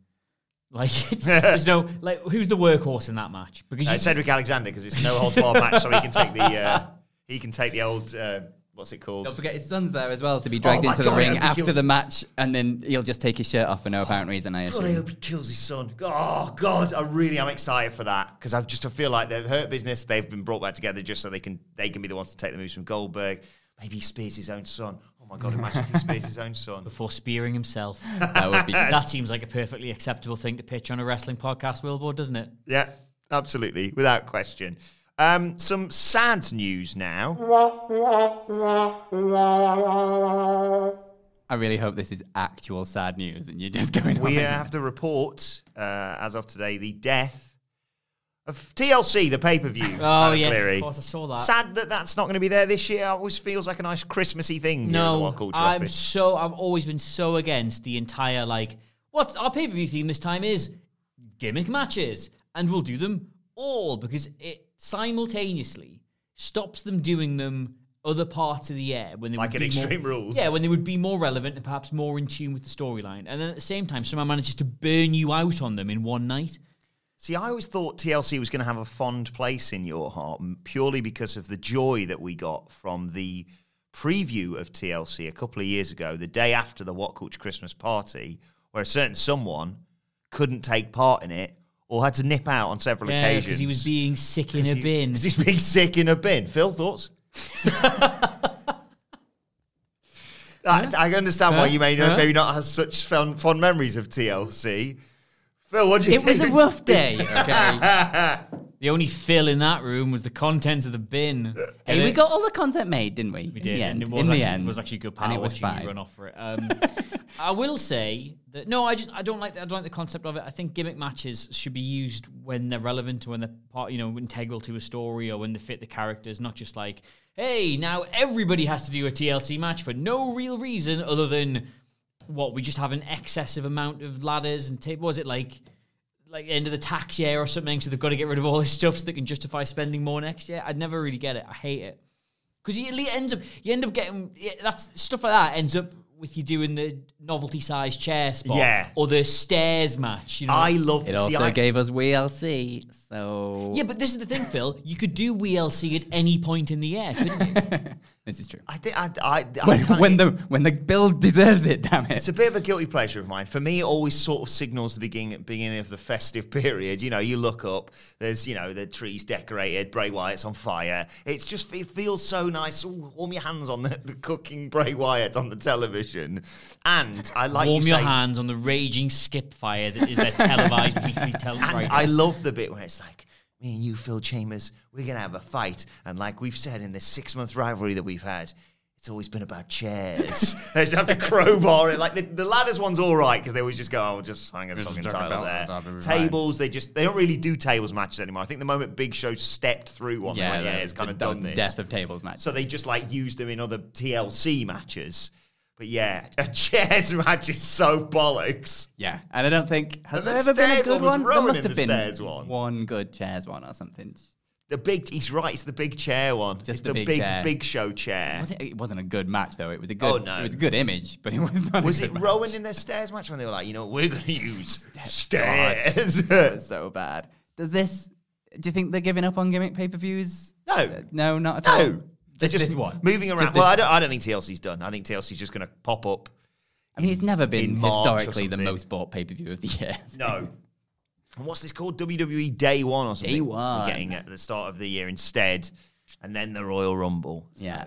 Speaker 5: Like, it's, there's no, like, who's the workhorse in that match? Because
Speaker 3: Uh,
Speaker 5: you,
Speaker 3: Cedric Alexander, because it's a no holds barred match, so he can take the uh, he can take the old uh, what's it called?
Speaker 4: Don't forget his son's there as well to be dragged
Speaker 3: Oh my
Speaker 4: into
Speaker 3: God,
Speaker 4: the
Speaker 3: I
Speaker 4: ring
Speaker 3: hope he
Speaker 4: after
Speaker 3: kills-
Speaker 4: the match, and then he'll just take his shirt off for no apparent reason. I
Speaker 3: God, I
Speaker 4: assume.
Speaker 3: hope he kills his son. Oh God, I really am excited for that because I just feel like the Hurt Business, they've been brought back together just so they can they can be the ones to take the moves from Goldberg. Maybe he spears his own son. Oh my God, imagine if he spears his own son.
Speaker 5: before spearing himself.
Speaker 4: That would be.
Speaker 5: That seems like a perfectly acceptable thing to pitch on a wrestling podcast, Wilbur, doesn't it?
Speaker 3: Yeah, absolutely, without question. Um, some sad news now.
Speaker 4: I really hope this is actual sad news, and you're just going.
Speaker 3: We
Speaker 4: on.
Speaker 3: uh, have to report, uh, as of today, the death of T L C, the pay-per-view.
Speaker 5: Oh,
Speaker 3: Adam
Speaker 5: yes,
Speaker 3: Cleary.
Speaker 5: of course, I saw that.
Speaker 3: Sad that that's not going to be there this year. It always feels like a nice Christmassy thing here at the
Speaker 5: No,
Speaker 3: What Culture
Speaker 5: I'm
Speaker 3: office.
Speaker 5: so, I've always been so against the entire, like, what our pay-per-view theme this time is gimmick matches, and we'll do them all because it simultaneously stops them doing them other parts of the year when they
Speaker 3: like
Speaker 5: would
Speaker 3: in
Speaker 5: be
Speaker 3: Extreme
Speaker 5: more,
Speaker 3: Rules.
Speaker 5: Yeah, when they would be more relevant and perhaps more in tune with the storyline. And then at the same time, somehow manages to burn you out on them in one night.
Speaker 3: See, I always thought T L C was going to have a fond place in your heart purely because of the joy that we got from the preview of T L C a couple of years ago, the day after the What Culture Christmas party, where a certain someone couldn't take part in it or had to nip out on several
Speaker 5: yeah,
Speaker 3: occasions.
Speaker 5: because he was being sick in a
Speaker 3: he,
Speaker 5: bin.
Speaker 3: Because he's being sick in a bin. Phil, thoughts? I, I understand why you may
Speaker 5: Huh?
Speaker 3: maybe not have such fond, fond memories of T L C. Phil, what do you
Speaker 4: It
Speaker 3: think?
Speaker 4: was a rough day, okay?
Speaker 5: The only fill in that room was the contents of the bin.
Speaker 4: Hey,
Speaker 5: And
Speaker 4: we
Speaker 5: it-
Speaker 4: got all the content made, didn't we?
Speaker 5: We
Speaker 4: In
Speaker 5: did,
Speaker 4: the
Speaker 5: and
Speaker 4: end.
Speaker 5: it was
Speaker 4: in
Speaker 5: actually,
Speaker 4: the end.
Speaker 5: it was actually good
Speaker 4: And
Speaker 5: power
Speaker 4: it was
Speaker 5: watching you
Speaker 4: fine.
Speaker 5: run off for it. Um, I will say that no, I just I don't like I don't like the concept of it. I think gimmick matches should be used when they're relevant or when they're part, you know, integral to a story or when they fit the characters, not just like, hey, now everybody has to do a T L C match for no real reason other than what we just have an excessive amount of ladders and tape. Was it like? Like end of the tax year or something, so they've got to get rid of all this stuff so they can justify spending more next year. I'd never really get it. I hate it because you it ends up you end up getting yeah, that's stuff like that ends up with you doing the novelty size chair spot,
Speaker 3: Yeah.
Speaker 5: or the stairs match. You know,
Speaker 3: I love
Speaker 4: It
Speaker 3: see,
Speaker 4: also
Speaker 3: I,
Speaker 4: gave us W L C, so...
Speaker 5: yeah, but this is the thing, Phil. You could do W L C at any point in the year, couldn't you?
Speaker 4: This is true.
Speaker 3: I think I, I, I
Speaker 4: When,
Speaker 3: kinda-
Speaker 4: when the when the build deserves it, damn it.
Speaker 3: It's a bit of a guilty pleasure of mine. For me, it always sort of signals the beginning beginning of the festive period. You know, you look up, there's, you know, the trees decorated, Bray Wyatt's on fire. It's just, it feels so nice. Ooh, warm your hands on the, the cooking Bray Wyatt on the television. And I like
Speaker 5: Warm
Speaker 3: you
Speaker 5: your
Speaker 3: say,
Speaker 5: hands on the raging skip fire that is their televised weekly tele.
Speaker 3: and
Speaker 5: right
Speaker 3: I
Speaker 5: now.
Speaker 3: love the bit where it's like, me and you, Phil Chambers, we're going to have a fight. And like we've said in this six-month rivalry that we've had, it's always been about chairs. They just have to crowbar it. Like the, the ladders one's all right because they always just go, oh, we'll just hang a
Speaker 4: Just
Speaker 3: fucking
Speaker 4: talk
Speaker 3: title
Speaker 4: about
Speaker 3: there.
Speaker 4: that, that'll be
Speaker 3: Tables, they just they don't really do tables matches anymore. I think the moment Big Show stepped through one,
Speaker 4: yeah,
Speaker 3: they went, yeah,
Speaker 4: the-
Speaker 3: it's kind of
Speaker 4: that was
Speaker 3: done
Speaker 4: the
Speaker 3: this.
Speaker 4: death of tables match.
Speaker 3: So they just like used them in other T L C matches. But yeah, a chairs match is so bollocks.
Speaker 4: Yeah, and I don't think has
Speaker 3: And
Speaker 4: there
Speaker 3: the
Speaker 4: ever been a
Speaker 3: stairs
Speaker 4: good
Speaker 3: one was
Speaker 4: one. There
Speaker 3: Rowan
Speaker 4: must
Speaker 3: in
Speaker 4: have
Speaker 3: the
Speaker 4: been
Speaker 3: stairs one.
Speaker 4: one good chairs one or something.
Speaker 3: The big, he's right. It's the big chair one.
Speaker 4: Just
Speaker 3: it's
Speaker 4: the
Speaker 3: the
Speaker 4: big
Speaker 3: big,
Speaker 4: chair.
Speaker 3: big show chair.
Speaker 4: Was it, it wasn't a good match though. It was a good.
Speaker 3: Oh, no.
Speaker 4: It was a good image, but it was not.
Speaker 3: Was
Speaker 4: a
Speaker 3: it
Speaker 4: good match.
Speaker 3: Rowan in their stairs match when they were like, you know, we're going to use
Speaker 4: God.
Speaker 3: stairs?
Speaker 4: It was so bad. Does this? Do you think they're giving up on gimmick pay per views?
Speaker 3: No.
Speaker 4: no, not at all.
Speaker 3: No, they're
Speaker 4: Just
Speaker 3: just
Speaker 4: this one.
Speaker 3: moving around.
Speaker 4: Just
Speaker 3: Well,
Speaker 4: this-
Speaker 3: I don't. I don't think T L C's done. I think T L C's just going to pop up.
Speaker 4: I mean, it's never been
Speaker 3: in March or
Speaker 4: historically the
Speaker 3: something.
Speaker 4: most bought pay per view of the year.
Speaker 3: No. And what's this called? W W E Day One or something?
Speaker 4: Day
Speaker 3: We're
Speaker 4: One.
Speaker 3: getting at the start of the year instead, and then the Royal Rumble. So,
Speaker 4: Yeah.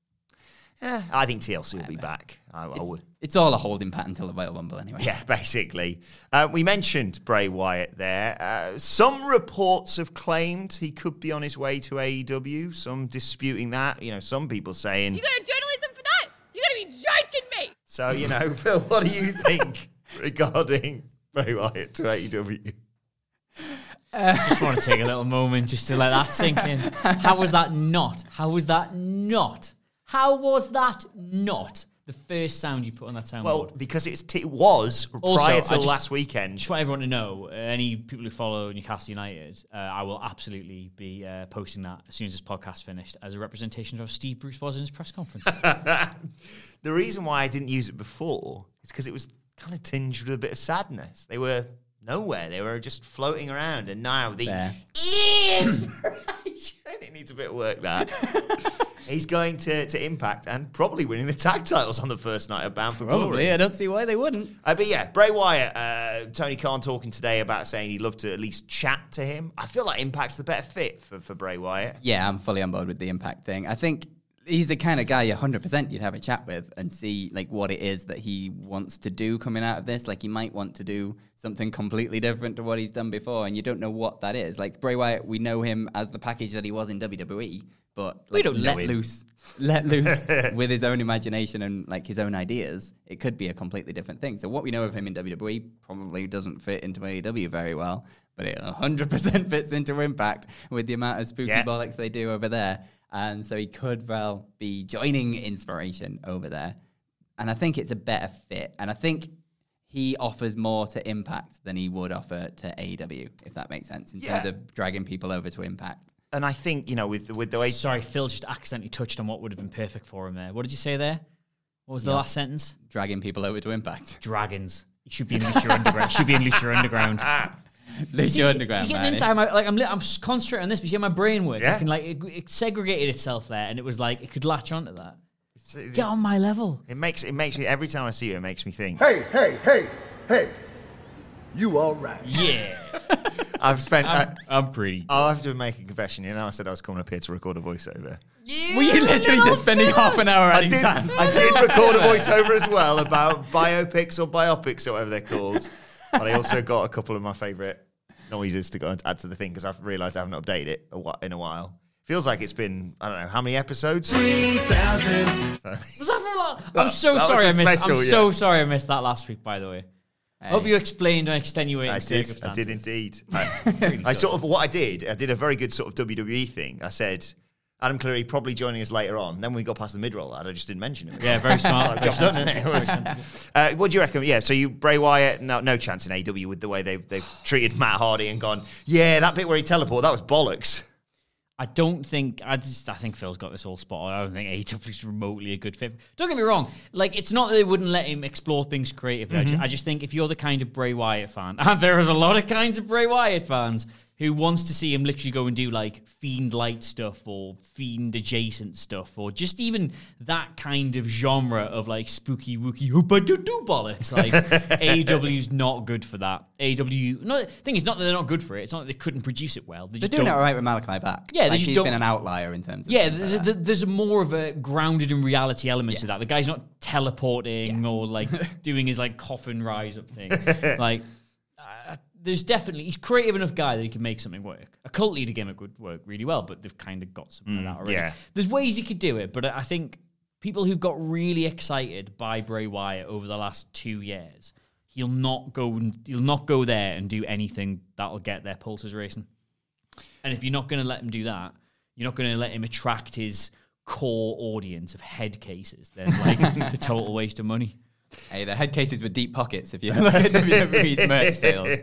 Speaker 3: yeah, I think T L C will be back. I, I
Speaker 4: It's,
Speaker 3: would.
Speaker 4: it's all a holding pattern until the Royal Rumble, anyway.
Speaker 3: Yeah, basically. Uh, we mentioned Bray Wyatt there. Uh, some reports have claimed he could be on his way to A E W. Some disputing that. You know, some people saying.
Speaker 6: You got a journalism for that? You gotta be joking me!
Speaker 3: So, you know, Phil, what do you think regarding Bray Wyatt to A E W?
Speaker 5: Just want to take a little moment just to let that sink in. How was that not? How was that not? How was that not the first sound you put on that soundboard?
Speaker 3: Well, because it's t- it was
Speaker 5: Also,
Speaker 3: prior
Speaker 5: I
Speaker 3: to
Speaker 5: just-
Speaker 3: last weekend.
Speaker 5: just want everyone to know, uh, any people who follow Newcastle United, uh, I will absolutely be uh, posting that as soon as this podcast finished as a representation of how Steve Bruce was in his press conference.
Speaker 3: The reason why I didn't use it before is because it was kind of tinged with a bit of sadness. They were nowhere. They were just floating around. And now the
Speaker 4: Fair.
Speaker 3: inspiration, it needs a bit of work, that. He's going to, to Impact and probably winning the tag titles on the first night of Bound for Glory.
Speaker 4: Probably. I don't see why they wouldn't.
Speaker 3: Uh, but yeah, Bray Wyatt, uh, Tony Khan talking today about saying he'd love to at least chat to him. I feel like Impact's the better fit for, for Bray Wyatt.
Speaker 4: Yeah, I'm fully on board with the Impact thing. I think he's the kind of guy you one hundred percent you'd have a chat with and see like what it is that he wants to do coming out of this. Like he might want to do something completely different to what he's done before, and you don't know what that is. Like Bray Wyatt, we know him as the package that he was in W W E, but like,
Speaker 5: We don't know
Speaker 4: let
Speaker 5: him.
Speaker 4: loose, let loose with his own imagination and like his own ideas, it could be a completely different thing. So what we know of him in W W E probably doesn't fit into A E W very well, but it one hundred percent fits into Impact with the amount of spooky
Speaker 3: Yeah.
Speaker 4: bollocks they do over there. And so he could well be joining Inspiration over there. And I think it's a better fit. And I think he offers more to Impact than he would offer to A E W, if that makes sense, in
Speaker 3: Yeah.
Speaker 4: terms of dragging people over to Impact.
Speaker 3: And I think, you know, with with the way...
Speaker 5: Sorry, Phil just accidentally touched on what would have been perfect for him there. What did you say there? What was the last sentence?
Speaker 4: Dragging people over to Impact.
Speaker 5: Dragons. He should be in Lucha Underground. Should be in Lucha Underground.
Speaker 4: Lucha Underground,
Speaker 5: You get
Speaker 4: man.
Speaker 5: inside my, like I'm, li- I'm concentrating on this, but you see my brain work.
Speaker 3: Yeah.
Speaker 5: I can like it, it segregated itself there, and it was like it could latch onto that.
Speaker 3: It,
Speaker 5: Get on my level.
Speaker 3: it makes it makes me every time I see you, it makes me think.
Speaker 7: Hey, hey, hey, hey. You all right?
Speaker 5: Yeah,
Speaker 3: I've spent.
Speaker 5: I'm,
Speaker 3: I,
Speaker 5: I'm pretty.
Speaker 3: I'll have to make a confession. You know, I said I was coming up here to record a voiceover.
Speaker 4: Were you literally just spending half an hour
Speaker 3: I
Speaker 4: adding
Speaker 3: did,
Speaker 4: fans?
Speaker 3: I did record a voiceover as well about biopics or biopics or whatever they're called. But I also got a couple of my favourite noises to go and add to the thing because I've realised I haven't updated it a wh- in a while. Feels like it's been, I don't know, how many episodes? three thousand.
Speaker 5: Was that from la- I'm
Speaker 3: That-
Speaker 5: so
Speaker 3: that was
Speaker 5: sorry I
Speaker 3: the
Speaker 5: missed.
Speaker 3: special,
Speaker 5: I'm
Speaker 3: yeah.
Speaker 5: so sorry I missed that last week. By the way, I hope you explained and extenuated
Speaker 3: I did, I
Speaker 5: circumstances.
Speaker 3: did indeed. I, I sort of, what I did, I did a very good sort of W W E thing. I said, Adam Cleary probably joining us later on. Then we got past the mid-roll ad. I just didn't mention him.
Speaker 5: Yeah, very smart.
Speaker 3: Job done, isn't it? It was- uh, what do you reckon? Yeah, so you Bray Wyatt, no, no chance in A E W with the way they've they've treated Matt Hardy and gone, yeah, that bit where he teleported, that was bollocks.
Speaker 5: I don't think I just I think Phil's got this all spot on. I don't think A E W is remotely a good fit. Don't get me wrong. Like it's not that they wouldn't let him explore things creatively.
Speaker 3: Mm-hmm.
Speaker 5: I, just, I just think if you're the kind of Bray Wyatt fan, and there is a lot of kinds of Bray Wyatt fans who wants to see him literally go and do like Fiend light stuff or Fiend adjacent stuff or just even that kind of genre of like spooky wookie hoopa doo doo bollocks. Like A E W's not good for that. A E W. No, the thing is not that they're not good for it. It's not that they couldn't produce it well. They
Speaker 4: They're
Speaker 5: just
Speaker 4: doing it
Speaker 5: don't.
Speaker 4: all right with Malachi Black.
Speaker 5: Yeah, they
Speaker 4: like
Speaker 5: just
Speaker 4: he's
Speaker 5: don't-
Speaker 4: been an outlier in terms of
Speaker 5: Yeah,
Speaker 4: things
Speaker 5: there's
Speaker 4: like
Speaker 5: a,
Speaker 4: that.
Speaker 5: there's a more of a grounded in reality element to that. The guy's not teleporting or like doing his like coffin rise up thing. Like, uh, there's definitely he's a creative enough guy that he can make something work. A cult leader gimmick would work really well, but they've kind of got something like that already.
Speaker 3: yeah.
Speaker 5: There's ways he could do it, but I think people who've got really excited by Bray Wyatt over the last two years, he'll not go and he'll not go there and do anything that'll get their pulses racing. And if you're not going to let him do that, you're not going to let him attract his core audience of head cases. Then, like, it's a total waste of money.
Speaker 4: Hey, the head cases with deep pockets if you look at W W E's merch sales.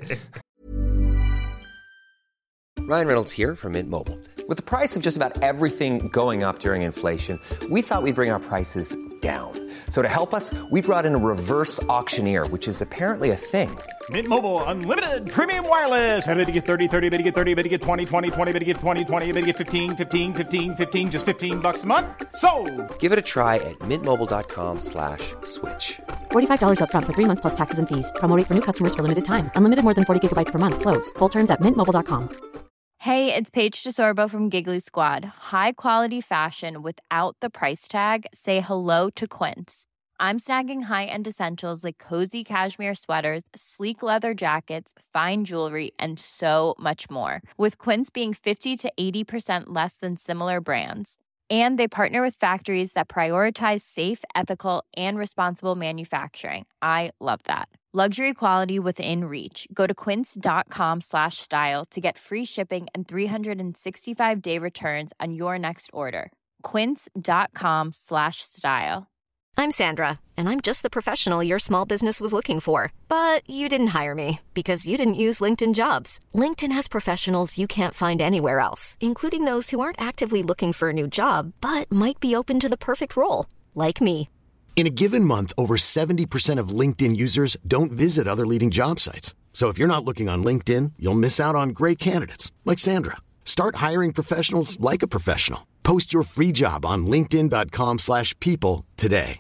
Speaker 8: Ryan Reynolds here from Mint Mobile. With the price of just about everything going up during inflation, we thought we'd bring our prices down. So to help us, we brought in a reverse auctioneer, which is apparently a thing.
Speaker 9: Mint Mobile Unlimited Premium Wireless. How to get thirty, thirty, how to get thirty, how to get twenty, twenty, twenty, how to get twenty, twenty, how to get fifteen, fifteen, fifteen, fifteen, just fifteen bucks a month? Sold!
Speaker 8: Give it a try at mintmobile.com slash switch.
Speaker 10: forty-five dollars up front for three months plus taxes and fees. Promo rate for new customers for limited time. Unlimited more than forty gigabytes per month. Slows full terms at mint mobile dot com.
Speaker 2: Hey, it's Paige DeSorbo from Giggly Squad. High quality fashion without the price tag. Say hello to Quince. I'm snagging high-end essentials like cozy cashmere sweaters, sleek leather jackets, fine jewelry, and so much more. With Quince being fifty to eighty percent less than similar brands. And they partner with factories that prioritize safe, ethical, and responsible manufacturing. I love that. Luxury quality within reach. Go to quince.com slash style to get free shipping and three sixty-five day returns on your next order. Quince.com slash style.
Speaker 11: I'm Sandra, and I'm just the professional your small business was looking for. But you didn't hire me because you didn't use LinkedIn Jobs. LinkedIn has professionals you can't find anywhere else, including those who aren't actively looking for a new job, but might be open to the perfect role, like me.
Speaker 12: In a given month, over seventy percent of LinkedIn users don't visit other leading job sites. So if you're not looking on LinkedIn, you'll miss out on great candidates like Sandra. Start hiring professionals like a professional. Post your free job on linkedin.com slash people today.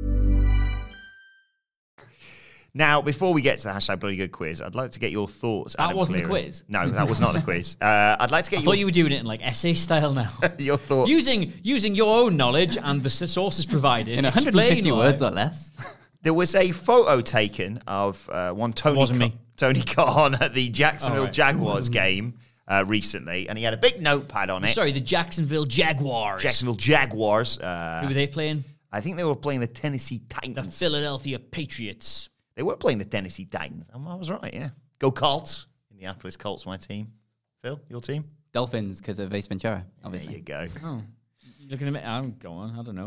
Speaker 3: Now, before we get to the hashtag bloody good quiz, I'd like to get your thoughts.
Speaker 5: That
Speaker 3: Adam
Speaker 5: wasn't a
Speaker 3: Cleary.
Speaker 5: quiz?
Speaker 3: No, that was not a quiz. Uh, I'd like to get
Speaker 5: I
Speaker 3: your,
Speaker 5: thought you were doing it in like essay style now.
Speaker 3: your thoughts.
Speaker 5: using using your own knowledge and the s- sources provided.
Speaker 4: In one hundred
Speaker 5: explain
Speaker 4: fifty
Speaker 5: why.
Speaker 4: words or less.
Speaker 3: There was a photo taken of uh, one Tony
Speaker 5: Wasn't
Speaker 3: Khan,
Speaker 5: me.
Speaker 3: Tony Khan at the Jacksonville
Speaker 5: Oh, right.
Speaker 3: Jaguars game uh, recently, and he had a big notepad on it.
Speaker 5: Sorry, the Jacksonville Jaguars.
Speaker 3: Jacksonville Jaguars. Uh,
Speaker 5: Who were they playing?
Speaker 3: I think they were playing the Tennessee Titans.
Speaker 5: The Philadelphia Patriots.
Speaker 3: They were playing the Tennessee Titans. I was right, yeah. Go Colts. Indianapolis Colts, my team. Phil, your team?
Speaker 4: Dolphins because of Ace Ventura,
Speaker 3: There
Speaker 4: obviously.
Speaker 3: you go.
Speaker 5: Oh, looking at me. I'm go on. I don't know. The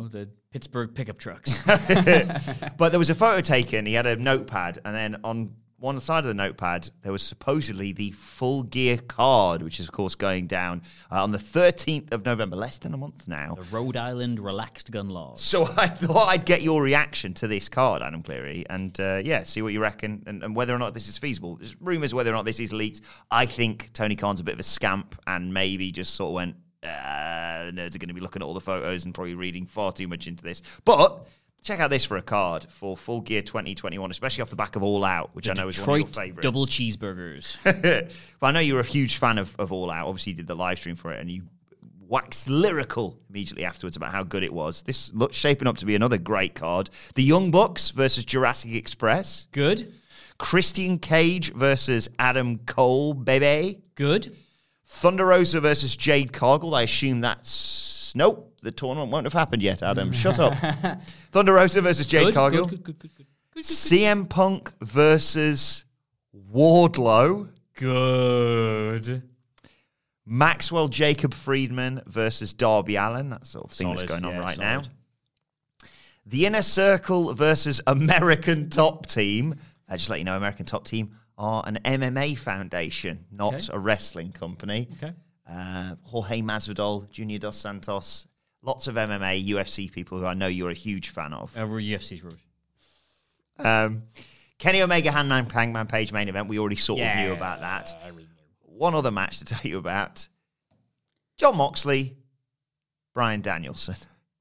Speaker 5: Pittsburgh pickup trucks.
Speaker 3: But there was a photo taken. He had a notepad, and then on one side of the notepad, there was supposedly the Full Gear card, which is, of course, going down uh, on the thirteenth of November, less than a month now.
Speaker 5: The Rhode Island relaxed gun laws.
Speaker 3: So I thought I'd get your reaction to this card, Adam Cleary, and uh, yeah, see what you reckon, and, and whether or not this is feasible. There's rumours whether or not this is leaked. I think Tony Khan's a bit of a scamp, and maybe just sort of went, uh, nerds are going to be looking at all the photos and probably reading far too much into this. But check out this for a card for Full Gear twenty twenty-one, especially off the back of All Out, which
Speaker 5: the
Speaker 3: I know
Speaker 5: Detroit
Speaker 3: is one of your favourites.
Speaker 5: Double cheeseburgers.
Speaker 3: But I know you're a huge fan of, of All Out. Obviously, you did the live stream for it, and you waxed lyrical immediately afterwards about how good it was. This looks shaping up to be another great card. The Young Bucks versus Jurassic Express.
Speaker 5: Good.
Speaker 3: Christian Cage versus Adam Cole, baby.
Speaker 5: Good.
Speaker 3: Thunder Rosa versus Jade Cargill. I assume that's... Nope, the tournament won't have happened yet, Adam. Shut up. Thunder Rosa versus Jade
Speaker 5: Good,
Speaker 3: Cargill.
Speaker 5: good, good, good, good, good, good,
Speaker 3: C M Punk versus Wardlow.
Speaker 5: Good.
Speaker 3: Maxwell Jacob Friedman versus Darby Allin. That sort of thing
Speaker 5: Solid,
Speaker 3: that's going on
Speaker 5: yeah,
Speaker 3: right
Speaker 5: solid.
Speaker 3: now. The Inner Circle versus American Top Team. Uh, just let you know, American Top Team are an M M A foundation, not
Speaker 5: Okay.
Speaker 3: a wrestling company.
Speaker 5: Okay.
Speaker 3: Uh, Jorge Masvidal, Junior Dos Santos, lots of M M A, U F C people who I know you're a huge fan of.
Speaker 5: Uh, we're U F C's rude.
Speaker 3: Um, Kenny Omega, Hangman Hangman Page main event. We already sort
Speaker 5: Yeah,
Speaker 3: of knew about that.
Speaker 5: I really knew.
Speaker 3: One other match to tell you about. John Moxley, Bryan Danielson.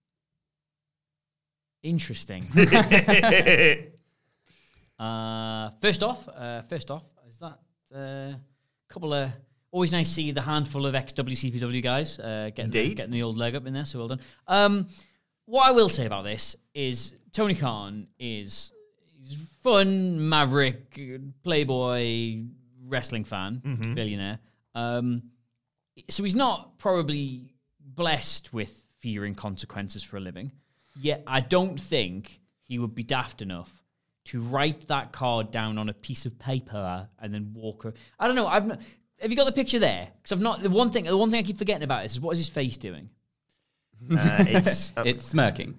Speaker 5: Interesting. uh, first off, uh, first off, is that a uh, couple of... Always nice to see the handful of ex-W C P W guys uh, getting, the,
Speaker 3: Indeed.
Speaker 5: getting the old leg up in there, so well done. Um, what I will say about this is Tony Khan is he's fun, maverick, playboy, wrestling fan,
Speaker 3: Mhm.
Speaker 5: billionaire. Um, so he's not probably blessed with fearing consequences for a living. Yet I don't think he would be daft enough to write that card down on a piece of paper and then walk. A- I don't know. I've not... Have you got the picture there? Because I've not. The one thing, the one thing I keep forgetting about is what is his face doing?
Speaker 3: Uh, it's uh,
Speaker 4: It's smirking.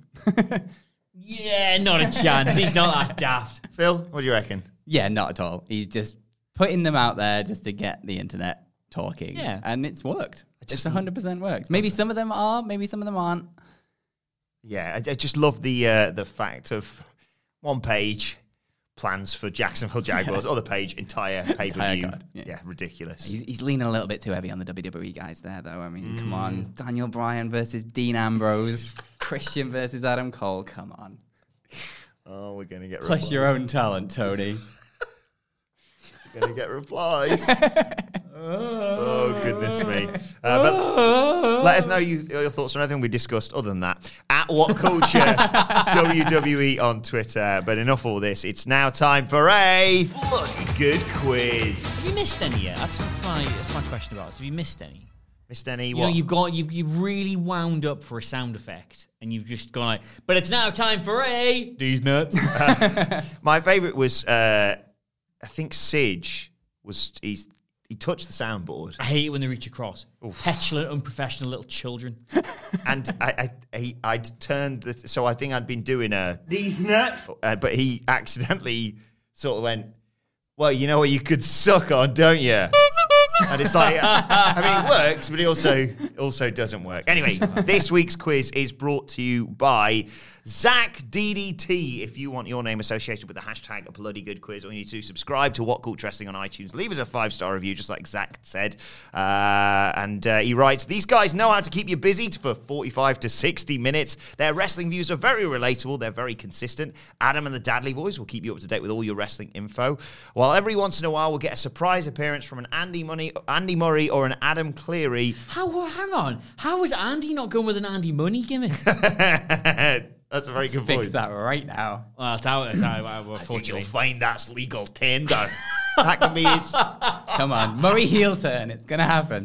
Speaker 5: Yeah, not a chance. He's not that daft.
Speaker 3: Phil, what do you reckon?
Speaker 4: Yeah, not at all. He's just putting them out there just to get the internet talking.
Speaker 5: Yeah.
Speaker 4: And it's worked.
Speaker 3: just-
Speaker 4: It's one hundred percent worked. Maybe some of them are, maybe some of them aren't.
Speaker 3: Yeah, I, I just love the uh, the fact of one page plans for Jacksonville Jaguars, other page entire pay per
Speaker 4: Entire
Speaker 3: view.
Speaker 4: card,
Speaker 3: Yeah.
Speaker 4: yeah.
Speaker 3: ridiculous.
Speaker 4: He's, he's leaning a little bit too heavy on the W W E guys there, though. I mean, come on. Daniel Bryan versus Dean Ambrose. Christian versus Adam Cole. Come on.
Speaker 3: Oh, we're gonna get
Speaker 4: Plus
Speaker 3: replies.
Speaker 4: your own talent, Tony.
Speaker 3: We're gonna get replies. Oh goodness me! Uh, but let us know you, your thoughts on anything we discussed. Other than that, at What Culture W W E on Twitter. But enough of all this. It's now time for a bloody good
Speaker 5: Have
Speaker 3: quiz.
Speaker 5: you missed any yet? That's, that's my that's my question about it. Have you missed any?
Speaker 3: Missed any?
Speaker 5: You
Speaker 3: What?
Speaker 5: know, you've got you've you've really wound up for a sound effect, and you've just gone like, but it's now time for a these nuts.
Speaker 3: My favourite was, uh, I think Sige was he's he touched the soundboard.
Speaker 5: I hate it when they reach across. Petulant, unprofessional little children.
Speaker 3: And I, I, he, I'd turned the, so I think I'd been doing a these nuts, uh, but he accidentally sort of went, "Well, you know what you could suck on, don't you?" And it's like, I mean, it works, but it also also doesn't work. Anyway, this week's quiz is brought to you by Zach D D T. If you want your name associated with the hashtag a bloody good quiz, all you need to do is subscribe to What Culture Wrestling on iTunes. Leave us a five-star review, just like Zach said. Uh, and uh, he writes, these guys know how to keep you busy for forty-five to sixty minutes. Their wrestling views are very relatable. They're very consistent. Adam and the Dadley Boys will keep you up to date with all your wrestling info. While every once in a while, we'll get a surprise appearance from an Andy Money, Andy Murray or an Adam Cleary.
Speaker 5: How? Hang on. How was Andy not going with an Andy Money gimmick?
Speaker 3: That's a very
Speaker 4: Let's
Speaker 3: good
Speaker 4: fix
Speaker 3: point.
Speaker 4: that right now.
Speaker 5: Well, it's out. It's out. Well,
Speaker 3: I think
Speaker 5: fortunately.
Speaker 3: you'll find that's legal tender. That can be his.
Speaker 4: Come on. Murray heel turn. It's going to happen.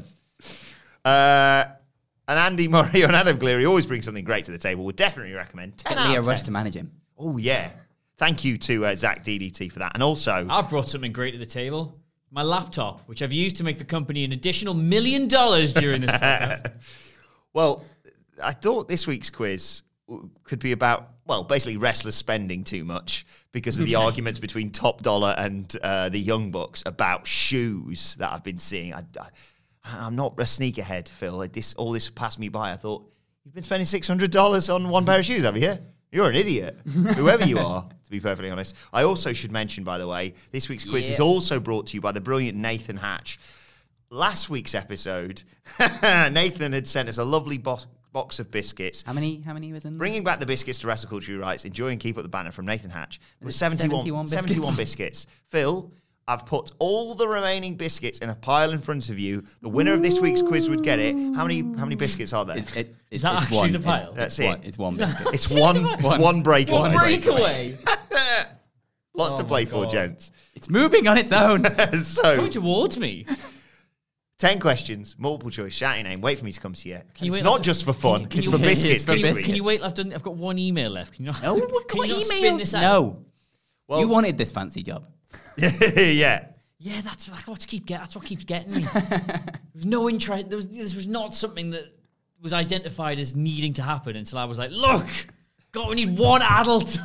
Speaker 3: Uh, and Andy Murray or Adam Cleary always bring something great to the table. Would definitely recommend ten
Speaker 4: Get
Speaker 3: out
Speaker 4: Leah
Speaker 3: of
Speaker 4: Rush
Speaker 3: ten.
Speaker 4: to manage him.
Speaker 3: Oh, yeah. Thank you to uh, Zach D D T for that. And also,
Speaker 5: I've brought something great to the table. My laptop, which I've used to make the company an additional million dollars during this podcast.
Speaker 3: well, I thought this week's quiz could be about, well, basically wrestlers spending too much because of the arguments between Top Dollar and uh, the Young Bucks about shoes that I've been seeing. I, I, I'm not a sneakerhead, Phil. This, all this passed me by. I thought, you've been spending six hundred dollars on one pair of shoes, have you? You're an idiot, whoever you are, to be perfectly honest. I also should mention, by the way, this week's quiz yeah. is also brought to you by the brilliant Nathan Hatch. Last week's episode, Nathan had sent us a lovely box. box of biscuits.
Speaker 4: How many How many was in there?
Speaker 3: Bringing back the biscuits to Wrestle Culture Rights. Enjoy and keep up the banner from Nathan Hatch.
Speaker 4: There was
Speaker 3: seventy-one,
Speaker 4: seventy-one biscuits.
Speaker 3: seventy-one biscuits. Phil, I've put all the remaining biscuits in a pile in front of you. The winner of this week's quiz would get it. How many How many biscuits are there?
Speaker 4: It, it,
Speaker 5: Is that
Speaker 4: it's
Speaker 5: actually
Speaker 4: one.
Speaker 5: the pile?
Speaker 4: It's,
Speaker 3: That's
Speaker 4: it's
Speaker 3: it.
Speaker 4: One, it's one biscuit.
Speaker 3: It's one, it's one breakaway.
Speaker 5: One breakaway.
Speaker 3: Lots
Speaker 5: Oh
Speaker 3: to play
Speaker 5: my
Speaker 3: for,
Speaker 5: God.
Speaker 3: gents.
Speaker 4: It's moving on its own.
Speaker 3: So,
Speaker 5: Coming towards me.
Speaker 3: ten questions, multiple choice, shout your name, wait for me to come to you.
Speaker 5: Can you
Speaker 3: It's
Speaker 5: wait
Speaker 3: not
Speaker 5: after-
Speaker 3: just for fun,
Speaker 5: can you-
Speaker 3: it's
Speaker 5: can
Speaker 3: for
Speaker 5: you-
Speaker 3: biscuits
Speaker 4: it's for
Speaker 3: this
Speaker 5: Can you,
Speaker 3: week.
Speaker 5: can you wait? I've done. I've got one email left. Can you not?
Speaker 4: No, what
Speaker 5: can you not
Speaker 4: email?
Speaker 5: spin this out?
Speaker 4: No.
Speaker 3: Well-
Speaker 4: You wanted this fancy job.
Speaker 3: Yeah.
Speaker 5: Yeah, that's that's what keep get. That's what keeps getting me. There's no interest. There was, this was not something that was identified as needing to happen until I was like, look, God, we need one adult.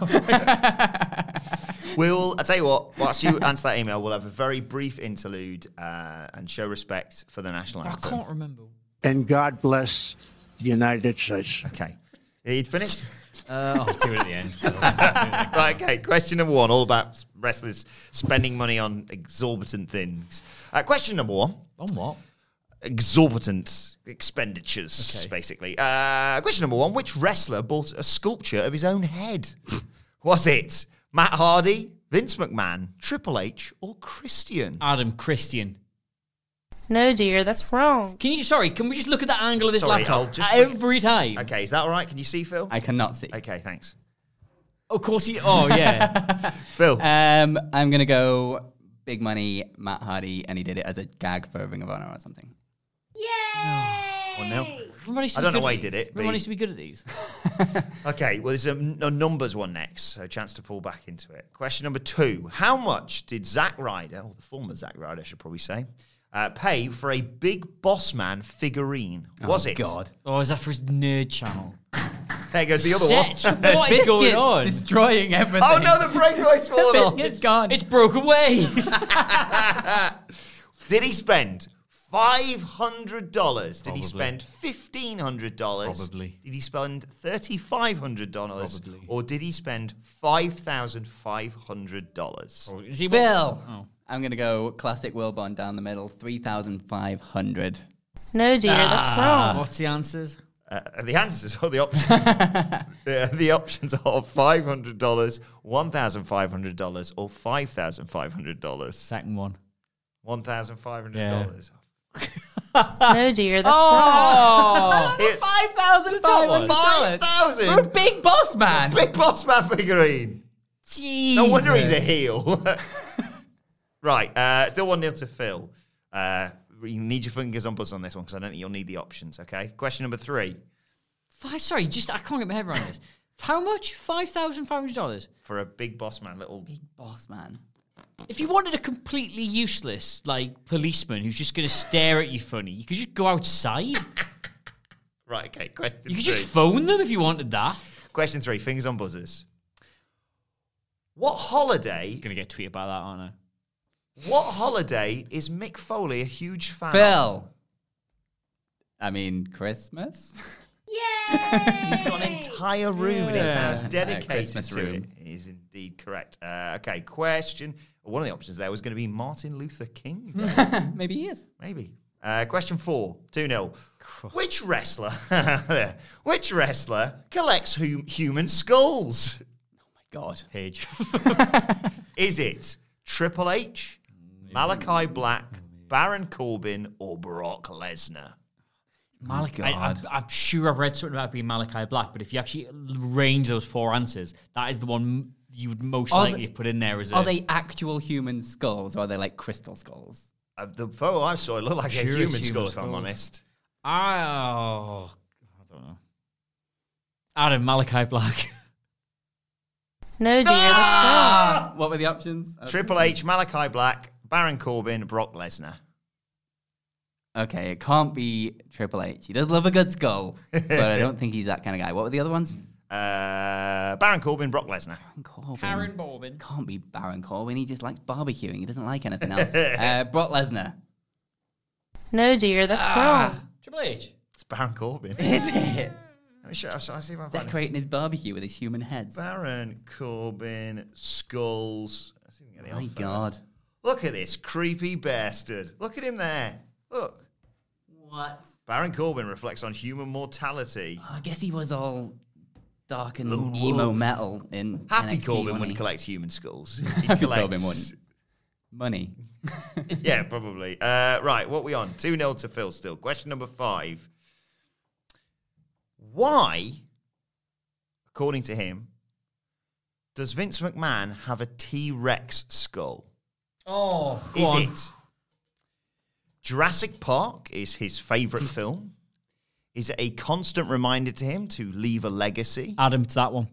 Speaker 3: We'll, I'll tell you what, whilst you answer that email, we'll have a very brief interlude uh, and show respect for the national
Speaker 5: I
Speaker 3: anthem.
Speaker 5: can't remember.
Speaker 7: And God bless the United States.
Speaker 3: Okay. You'd finished?
Speaker 5: Uh, I'll do it at the end.
Speaker 3: Right, okay. Question number one, all about wrestlers spending money on exorbitant things. Uh, question number one.
Speaker 5: On what?
Speaker 3: Exorbitant expenditures,
Speaker 5: Okay.
Speaker 3: basically. Uh, question number one, which wrestler bought a sculpture of his own head? Was it Matt Hardy, Vince McMahon, Triple H, or Christian?
Speaker 5: Adam Christian.
Speaker 6: No, dear, that's wrong.
Speaker 5: Can you? Sorry, can we just look at the angle of this
Speaker 3: Sorry,
Speaker 5: laptop
Speaker 3: I'll just bring it-
Speaker 5: every time?
Speaker 3: Okay, is that all right? Can you see, Phil?
Speaker 4: I cannot see.
Speaker 3: Okay, thanks.
Speaker 5: Of course he. Oh yeah.
Speaker 3: Phil.
Speaker 4: Um, I'm gonna go big money Matt Hardy, and he did it as a gag for Ring of Honor or something.
Speaker 3: One nil.
Speaker 5: Everyone used to
Speaker 3: I
Speaker 5: be
Speaker 3: don't know
Speaker 5: good
Speaker 3: why
Speaker 5: at
Speaker 3: he did
Speaker 5: these.
Speaker 3: it, but
Speaker 5: Everyone
Speaker 3: he-
Speaker 5: used to be good at these.
Speaker 3: Okay, well, there's a, a numbers one next, so a chance to pull back into it. Question number two. How much did Zack Ryder, or the former Zack Ryder, I should probably say, uh, pay for a Big Boss Man figurine? Was
Speaker 4: oh,
Speaker 3: it?
Speaker 4: God.
Speaker 5: Oh, is that for his nerd channel?
Speaker 3: There goes the other
Speaker 5: Set.
Speaker 3: one.
Speaker 5: What is going
Speaker 4: Biscuits
Speaker 5: on?
Speaker 4: destroying everything.
Speaker 3: Oh, no, the breakaway's fallen off.
Speaker 4: Biscuit's gone.
Speaker 5: It's broke away.
Speaker 3: Did he spend five hundred dollars? Did he
Speaker 5: Probably.
Speaker 3: spend fifteen hundred dollars?
Speaker 5: Probably.
Speaker 3: Did he spend thirty-five hundred dollars?
Speaker 5: Probably.
Speaker 3: Or did he spend five thousand five hundred dollars?
Speaker 5: Is he
Speaker 4: Bill.
Speaker 5: Oh.
Speaker 4: I'm gonna go classic Wilborn down the middle, three thousand five hundred.
Speaker 6: No, dear, that's wrong.
Speaker 5: What's the answers?
Speaker 3: Uh, the answers or the options? the, the options are five hundred dollars, one thousand five hundred dollars, or five thousand five hundred dollars.
Speaker 5: Second one.
Speaker 3: one thousand five hundred dollars.
Speaker 6: No, dear, that's
Speaker 5: Oh.
Speaker 3: It-
Speaker 4: Five thousand five hundred
Speaker 3: five
Speaker 4: dollars for a
Speaker 3: thousand
Speaker 4: big boss man.
Speaker 3: Big Boss Man figurine.
Speaker 4: Jesus.
Speaker 3: No wonder he's a heel. Right, uh, still one nil to Phil. Uh, you need your fingers on buzz on this one because I don't think you'll need the options, okay? Question number three.
Speaker 5: Five, sorry, just I can't get my head around this. How much? Five thousand five hundred dollars.
Speaker 3: For a Big Boss Man, little...
Speaker 4: Big boss man.
Speaker 5: If you wanted a completely useless like policeman who's just going to stare at you funny, you could just go outside.
Speaker 3: Right, okay, question
Speaker 5: You could
Speaker 3: three.
Speaker 5: just phone them if you wanted that.
Speaker 3: Question three, fingers on buzzers. What holiday...
Speaker 5: Going to get tweeted about that, aren't I?
Speaker 3: What holiday is Mick Foley a huge fan of?
Speaker 4: Phil. I mean, Christmas?
Speaker 3: He's got an entire room in his
Speaker 5: Yeah.
Speaker 3: house
Speaker 4: Entire
Speaker 3: dedicated
Speaker 4: Christmas
Speaker 3: to
Speaker 4: room.
Speaker 3: it. Is indeed correct. Uh, okay, question. One of the options there was going to be Martin Luther King.
Speaker 4: Maybe he is.
Speaker 3: Maybe. Uh, question four, two nil. Which wrestler, which wrestler collects hum- human skulls?
Speaker 4: God.
Speaker 5: Page.
Speaker 3: Is it Triple H, Malachi Black, Baron Corbin, or Brock Lesnar?
Speaker 5: Malachi.
Speaker 4: God.
Speaker 5: I, I'm, I'm sure I've read something about it being Malachi Black, but if you actually range those four answers, that is the one you would most
Speaker 4: Are
Speaker 5: likely
Speaker 4: they-
Speaker 5: put in there as
Speaker 4: Are
Speaker 5: a...
Speaker 4: they actual human skulls or are they like crystal skulls?
Speaker 3: Uh, the photo I saw, it looked like
Speaker 5: Sure
Speaker 3: a
Speaker 5: it's
Speaker 3: human
Speaker 5: human
Speaker 3: skull, if I'm
Speaker 5: skulls.
Speaker 3: honest.
Speaker 5: I, oh, I don't know. Adam, Malachi Black.
Speaker 6: No, dear, that's wrong.
Speaker 4: What were the options?
Speaker 3: Triple H, Malachi Black, Baron Corbin, Brock Lesnar.
Speaker 4: Okay, it can't be Triple H. He does love a good skull, but I don't think he's that kind of guy. What were the other ones?
Speaker 3: Uh, Baron Corbin, Brock Lesnar.
Speaker 4: Baron Corbin.
Speaker 5: Karen Corbin.
Speaker 4: Can't be Baron Corbin. He just likes barbecuing. He doesn't like anything else. uh, Brock Lesnar.
Speaker 6: No, dear, that's
Speaker 5: Ah.
Speaker 6: wrong.
Speaker 5: Triple H.
Speaker 3: It's Baron Corbin.
Speaker 4: Is it?
Speaker 3: Let me show, shall I see if I can find it.
Speaker 4: Decorating his barbecue with his human heads.
Speaker 3: Baron Corbin, skulls. Let's see if we can get the
Speaker 4: My
Speaker 3: off
Speaker 4: God.
Speaker 3: there. Look at this creepy bastard. Look at him there. Look.
Speaker 4: What?
Speaker 3: Baron Corbin reflects on human mortality.
Speaker 4: I guess he was all dark and
Speaker 3: Lone
Speaker 4: emo
Speaker 3: Wolf.
Speaker 4: metal in
Speaker 3: Happy
Speaker 4: N X T,
Speaker 3: Corbin
Speaker 4: wasn't
Speaker 3: wouldn't
Speaker 4: he?
Speaker 3: collect human skulls. He
Speaker 4: Happy
Speaker 3: collects
Speaker 4: Corbin wouldn't. Money.
Speaker 3: yeah, probably. Uh, right, what we on? two nil to Phil still. Question number five. Why, according to him, does Vince McMahon have a T-Rex skull?
Speaker 5: Oh, go
Speaker 3: Is
Speaker 5: on.
Speaker 3: it Jurassic Park is his favourite film? Is it a constant reminder to him to leave a legacy?
Speaker 5: Adam to that one.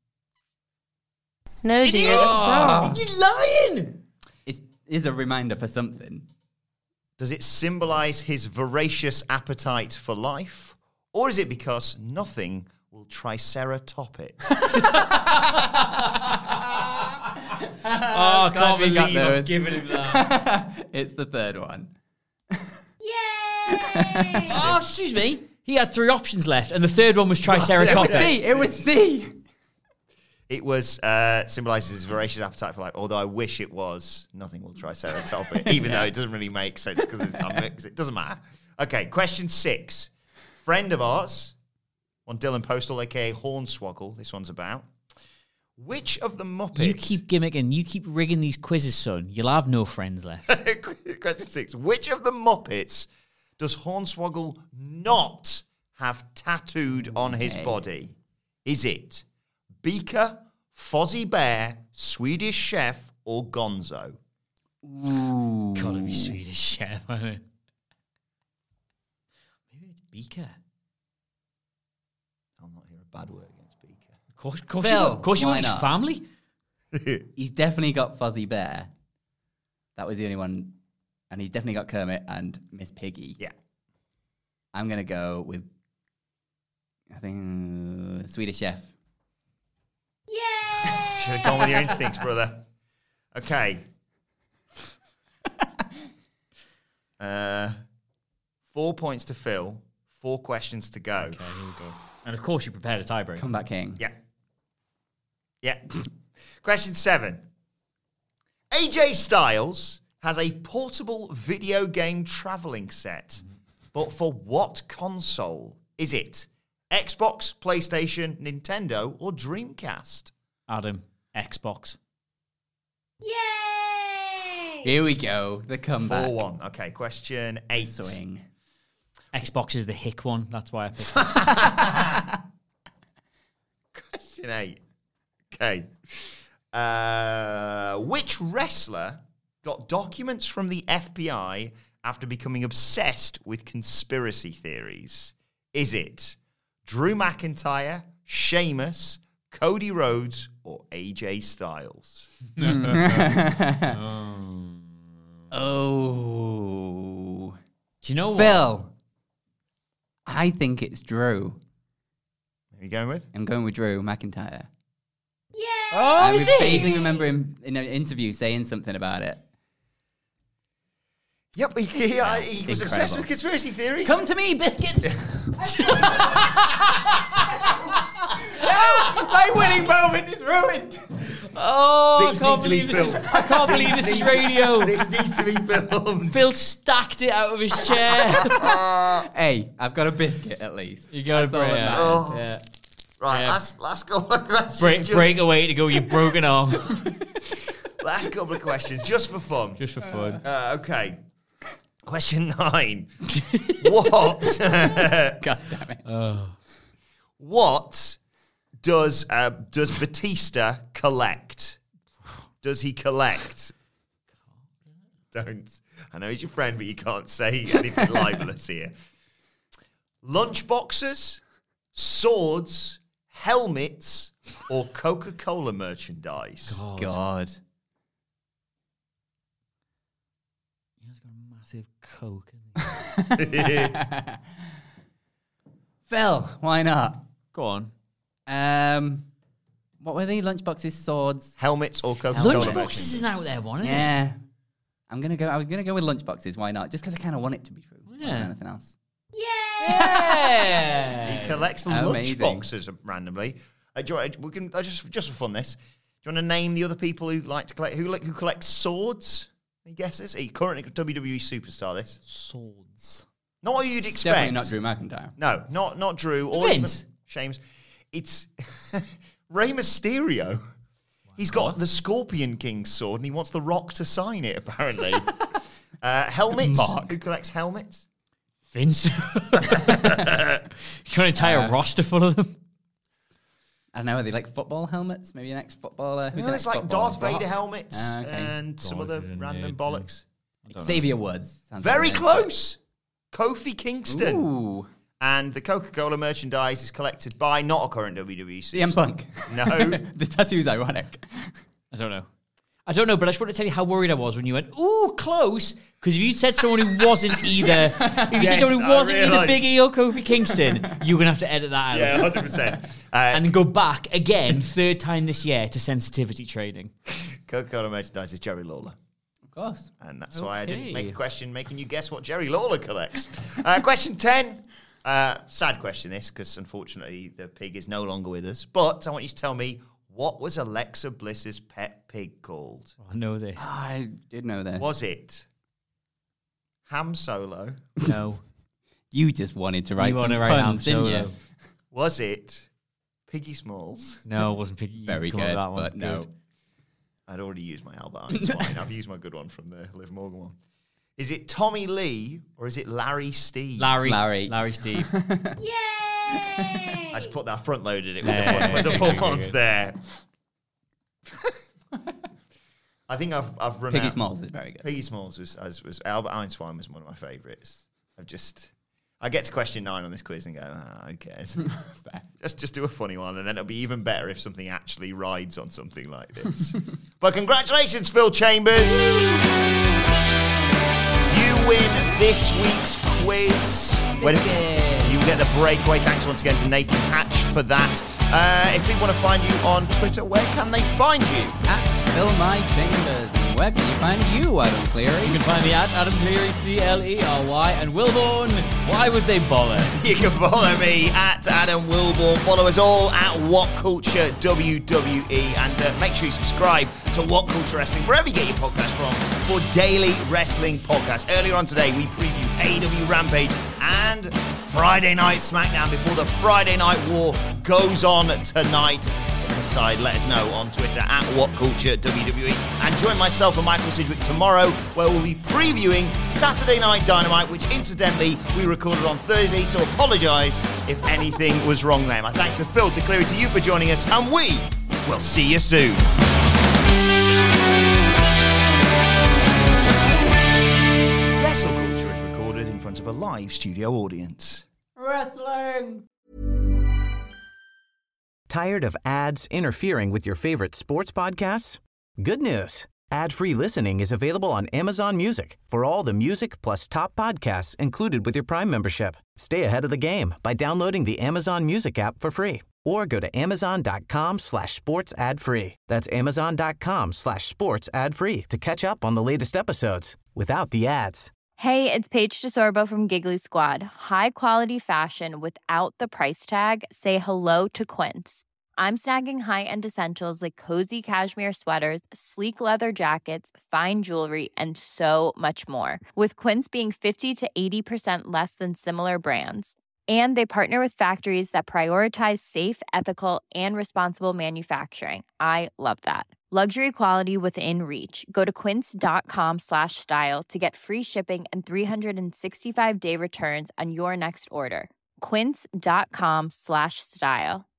Speaker 6: No, dear, that's wrong.
Speaker 3: You're lying!
Speaker 4: It is a reminder for something.
Speaker 3: Does it symbolise his voracious appetite for life? Or is it because nothing will triceratop it?
Speaker 5: Oh, I can't
Speaker 4: we got
Speaker 5: believe I've
Speaker 4: those.
Speaker 5: given him that.
Speaker 4: It's the third one.
Speaker 5: Oh, excuse me. He had three options left, and the third one was Triceratops.
Speaker 4: C. It was C.
Speaker 3: It was uh, symbolises his voracious appetite for life. Although I wish it was nothing will triceratop it, even though it doesn't really make sense because it, it doesn't matter. Okay, question six. Friend of ours, one Dylan Postal, aka Hornswoggle. This one's about which of the Muppets?
Speaker 5: You keep gimmicking. You keep rigging these quizzes, son. You'll have no friends left.
Speaker 3: Question six. Which of the Muppets does Hornswoggle not have tattooed on his
Speaker 4: Okay.
Speaker 3: body? Is it Beaker, Fozzie Bear, Swedish Chef, or Gonzo?
Speaker 4: Ooh.
Speaker 5: Gotta be Swedish Chef. I know. Maybe it's Beaker.
Speaker 3: I'll not hear a bad word against Beaker.
Speaker 5: Of course, of course,
Speaker 4: Phil,
Speaker 5: you, of course you
Speaker 4: why
Speaker 5: want his
Speaker 4: not?
Speaker 5: family.
Speaker 4: He's definitely got Fuzzy Bear. That was the only one. And he's definitely got Kermit and Miss Piggy.
Speaker 3: Yeah.
Speaker 4: I'm going to go with, I think, uh, Swedish Chef.
Speaker 3: Should have gone with your instincts, brother. Okay. uh, four points to Phil. Four questions to go.
Speaker 5: Okay, here we go. And of course you prepared a tiebreaker.
Speaker 4: Comeback King.
Speaker 3: Yeah. Yeah. Question seven. A J Styles has a portable video game traveling set. But for what console? Is it Xbox, PlayStation, Nintendo, or Dreamcast?
Speaker 5: Adam, Xbox.
Speaker 4: Here we go. The comeback.
Speaker 3: four one. Okay, question eight.
Speaker 4: Swing.
Speaker 5: Xbox is the hick one. That's why I picked it.
Speaker 3: Question eight. Okay. Uh, which wrestler got documents from the F B I after becoming obsessed with conspiracy theories? Is it Drew McIntyre, Sheamus, Cody Rhodes, or A J Styles?
Speaker 4: Oh.
Speaker 5: Do you know what?
Speaker 4: Phil. I think it's Drew.
Speaker 3: Who are you going with?
Speaker 4: I'm going with Drew McIntyre.
Speaker 5: Oh,
Speaker 4: I
Speaker 5: is
Speaker 4: vaguely
Speaker 5: it?
Speaker 4: remember him in an interview saying something about it.
Speaker 3: Yep, he, he, he was obsessed
Speaker 4: Incredible.
Speaker 3: with conspiracy theories.
Speaker 4: Come to me, biscuit! My winning moment is ruined.
Speaker 5: Oh,
Speaker 3: These
Speaker 5: I can't
Speaker 3: need to be
Speaker 5: believe this is.
Speaker 3: filmed.
Speaker 5: I can't believe this is radio.
Speaker 3: This needs to be filmed.
Speaker 5: Phil stacked it out of his chair.
Speaker 4: Hey, I've got a biscuit at least.
Speaker 5: You got to
Speaker 4: That's all
Speaker 5: break.
Speaker 4: that
Speaker 5: Yeah.
Speaker 4: matters.
Speaker 3: Oh.
Speaker 5: yeah.
Speaker 3: Right,
Speaker 5: Yeah.
Speaker 3: last, last couple of questions.
Speaker 5: Break,
Speaker 3: just,
Speaker 5: break away to go. Your broken arm.
Speaker 3: Last couple of questions, just for fun.
Speaker 5: Just for fun.
Speaker 3: Uh, okay. Question nine. What?
Speaker 4: God damn it.
Speaker 3: What does uh, does Batista collect? Does he collect? Don't. I know he's your friend, but you can't say anything libelous here. Lunchboxes, swords, helmets, or Coca-Cola merchandise?
Speaker 5: God.
Speaker 4: God.
Speaker 5: He's got a massive coke. Isn't he?
Speaker 4: Phil, why not?
Speaker 5: Go on.
Speaker 4: Um, what were they? Lunchboxes, swords,
Speaker 3: helmets, or Coca-Cola
Speaker 5: Lunchboxes
Speaker 3: merchandise?
Speaker 5: is out there, one. Isn't
Speaker 4: yeah.
Speaker 5: It?
Speaker 4: I'm gonna go. I was gonna go with lunchboxes. Why not? Just because I kind of want it to be true.
Speaker 5: Yeah.
Speaker 4: More than anything else.
Speaker 5: Yeah.
Speaker 3: He collects the
Speaker 4: Amazing.
Speaker 3: lunchboxes randomly. Uh, do you want, we can uh, just just for fun. This. Do you want to name the other people who like to collect who like who collect swords? Any guesses? He currently W W E superstar. This
Speaker 5: Swords.
Speaker 3: not what you'd expect.
Speaker 4: Definitely not Drew McIntyre.
Speaker 3: No, not not Drew or even
Speaker 5: Vince.
Speaker 3: Shames. It's Rey Mysterio. He's got
Speaker 5: What?
Speaker 3: the Scorpion King's sword, and he wants The Rock to sign it. Apparently, uh, helmets.
Speaker 5: Mark.
Speaker 3: Who collects helmets?
Speaker 5: Vince. You got an entire
Speaker 4: Uh,
Speaker 5: roster full of them.
Speaker 4: I don't know. Are they like football helmets? Maybe an ex-footballer. Who's
Speaker 3: No,
Speaker 4: an
Speaker 3: there's like
Speaker 4: ex-footballer?
Speaker 3: Darth Vader helmets
Speaker 4: Ah, okay.
Speaker 3: and some other
Speaker 5: Darth
Speaker 3: random
Speaker 5: Vader.
Speaker 3: bollocks.
Speaker 4: Xavier Woods. Sounds like
Speaker 3: Very
Speaker 4: a name.
Speaker 3: close. Kofi Kingston.
Speaker 4: Ooh.
Speaker 3: And the Coca-Cola merchandise is collected by not a current W W E
Speaker 4: C M
Speaker 3: superstar.
Speaker 4: Punk.
Speaker 3: No.
Speaker 4: The tattoo's ironic.
Speaker 5: I don't know. I don't know, but I just want to tell you how worried I was when you went, ooh, close. Because if you said someone who wasn't either, if you
Speaker 3: Yes,
Speaker 5: said someone who
Speaker 3: I
Speaker 5: wasn't either
Speaker 3: realised.
Speaker 5: Big E or Kofi Kingston, you're going to have to edit that out.
Speaker 3: Yeah, one hundred percent. Uh,
Speaker 5: And then go back again, third time this year, to sensitivity training.
Speaker 3: Coca-Cola merchandise is Jerry Lawler.
Speaker 4: Of course.
Speaker 3: And that's why I didn't
Speaker 5: Okay.
Speaker 3: make a question making you guess what Jerry Lawler collects. Uh, question ten. Uh, sad question this, because unfortunately the pig is no longer with us. But I want you to tell me, what was Alexa Bliss's pet pig called?
Speaker 5: Oh, I know this.
Speaker 4: I did know this.
Speaker 3: Was it Ham Solo?
Speaker 5: No.
Speaker 4: You just wanted to write
Speaker 5: You
Speaker 4: some
Speaker 5: wanna write Ham
Speaker 4: puns, didn't
Speaker 5: Solo.
Speaker 4: you?
Speaker 3: Was it Piggy Smalls?
Speaker 5: No, it wasn't Piggy.
Speaker 4: Very
Speaker 5: Come on with
Speaker 4: good,
Speaker 5: that one.
Speaker 4: but no.
Speaker 5: Good.
Speaker 3: I'd already used my Albert Einstein. I've used my good one from the Liv Morgan one. Is it Tommy Lee or is it Larry Steve?
Speaker 5: Larry.
Speaker 4: Larry.
Speaker 5: Larry Steve.
Speaker 3: I just put that front loaded it with
Speaker 5: Yeah,
Speaker 3: the,
Speaker 5: yeah,
Speaker 3: with the
Speaker 5: yeah,
Speaker 3: full
Speaker 5: yeah,
Speaker 3: ones
Speaker 5: yeah.
Speaker 3: there. I think I've I've run
Speaker 4: Piggy
Speaker 3: out.
Speaker 4: Smalls is very good.
Speaker 3: Piggy Smalls was as was Albert Einstein was one of my favourites. I've just I get to question nine on this quiz and go, ah, who cares?
Speaker 4: Fair.
Speaker 3: Just just do a funny one, and then it'll be even better if something actually rides on something like this. But congratulations, Phil Chambers. You win this week's quiz. When you get the breakaway. Thanks once again to Nathan Hatch for that. Uh, if people want to find you on Twitter, where can they find you?
Speaker 4: At Fill My Chambers. And where can you find you, Adam Cleary?
Speaker 5: You can find me at Adam Cleary, C L E R Y, and Wilborn. Why would they bother?
Speaker 3: You can follow me at Adam Wilborn. Follow us all at What Culture W W E. And uh, make sure you subscribe to What Culture Wrestling, wherever you get your podcast from, for daily wrestling podcasts. Earlier on today, we previewed A E W Rampage and Friday Night SmackDown before the Friday Night War goes on tonight. Side, let us know on Twitter at What Culture W W E, and join myself and Michael Sidgwick tomorrow, where we'll be previewing Saturday Night Dynamite, which incidentally we recorded on Thursday, so apologise if anything was wrong there. My thanks to Phil, to Cleary, to you for joining us, and we will see you soon. Wrestle Culture is recorded in front of a live studio audience.
Speaker 4: Wrestling!
Speaker 1: Tired of ads interfering with your favorite sports podcasts? Good news. Ad-free listening is available on Amazon Music for all the music plus top podcasts included with your Prime membership. Stay ahead of the game by downloading the Amazon Music app for free or go to amazon.com slash sports ad free. That's amazon.com slash sports ad free to catch up on the latest episodes without the ads.
Speaker 2: Hey, it's Paige DeSorbo from Giggly Squad. High quality fashion without the price tag. Say hello to Quince. I'm snagging high-end essentials like cozy cashmere sweaters, sleek leather jackets, fine jewelry, and so much more. With Quince being fifty to eighty percent less than similar brands. And they partner with factories that prioritize safe, ethical, and responsible manufacturing. I love that. Luxury quality within reach. Go to quince.com slash style to get free shipping and three sixty-five day returns on your next order. Quince.com slash style.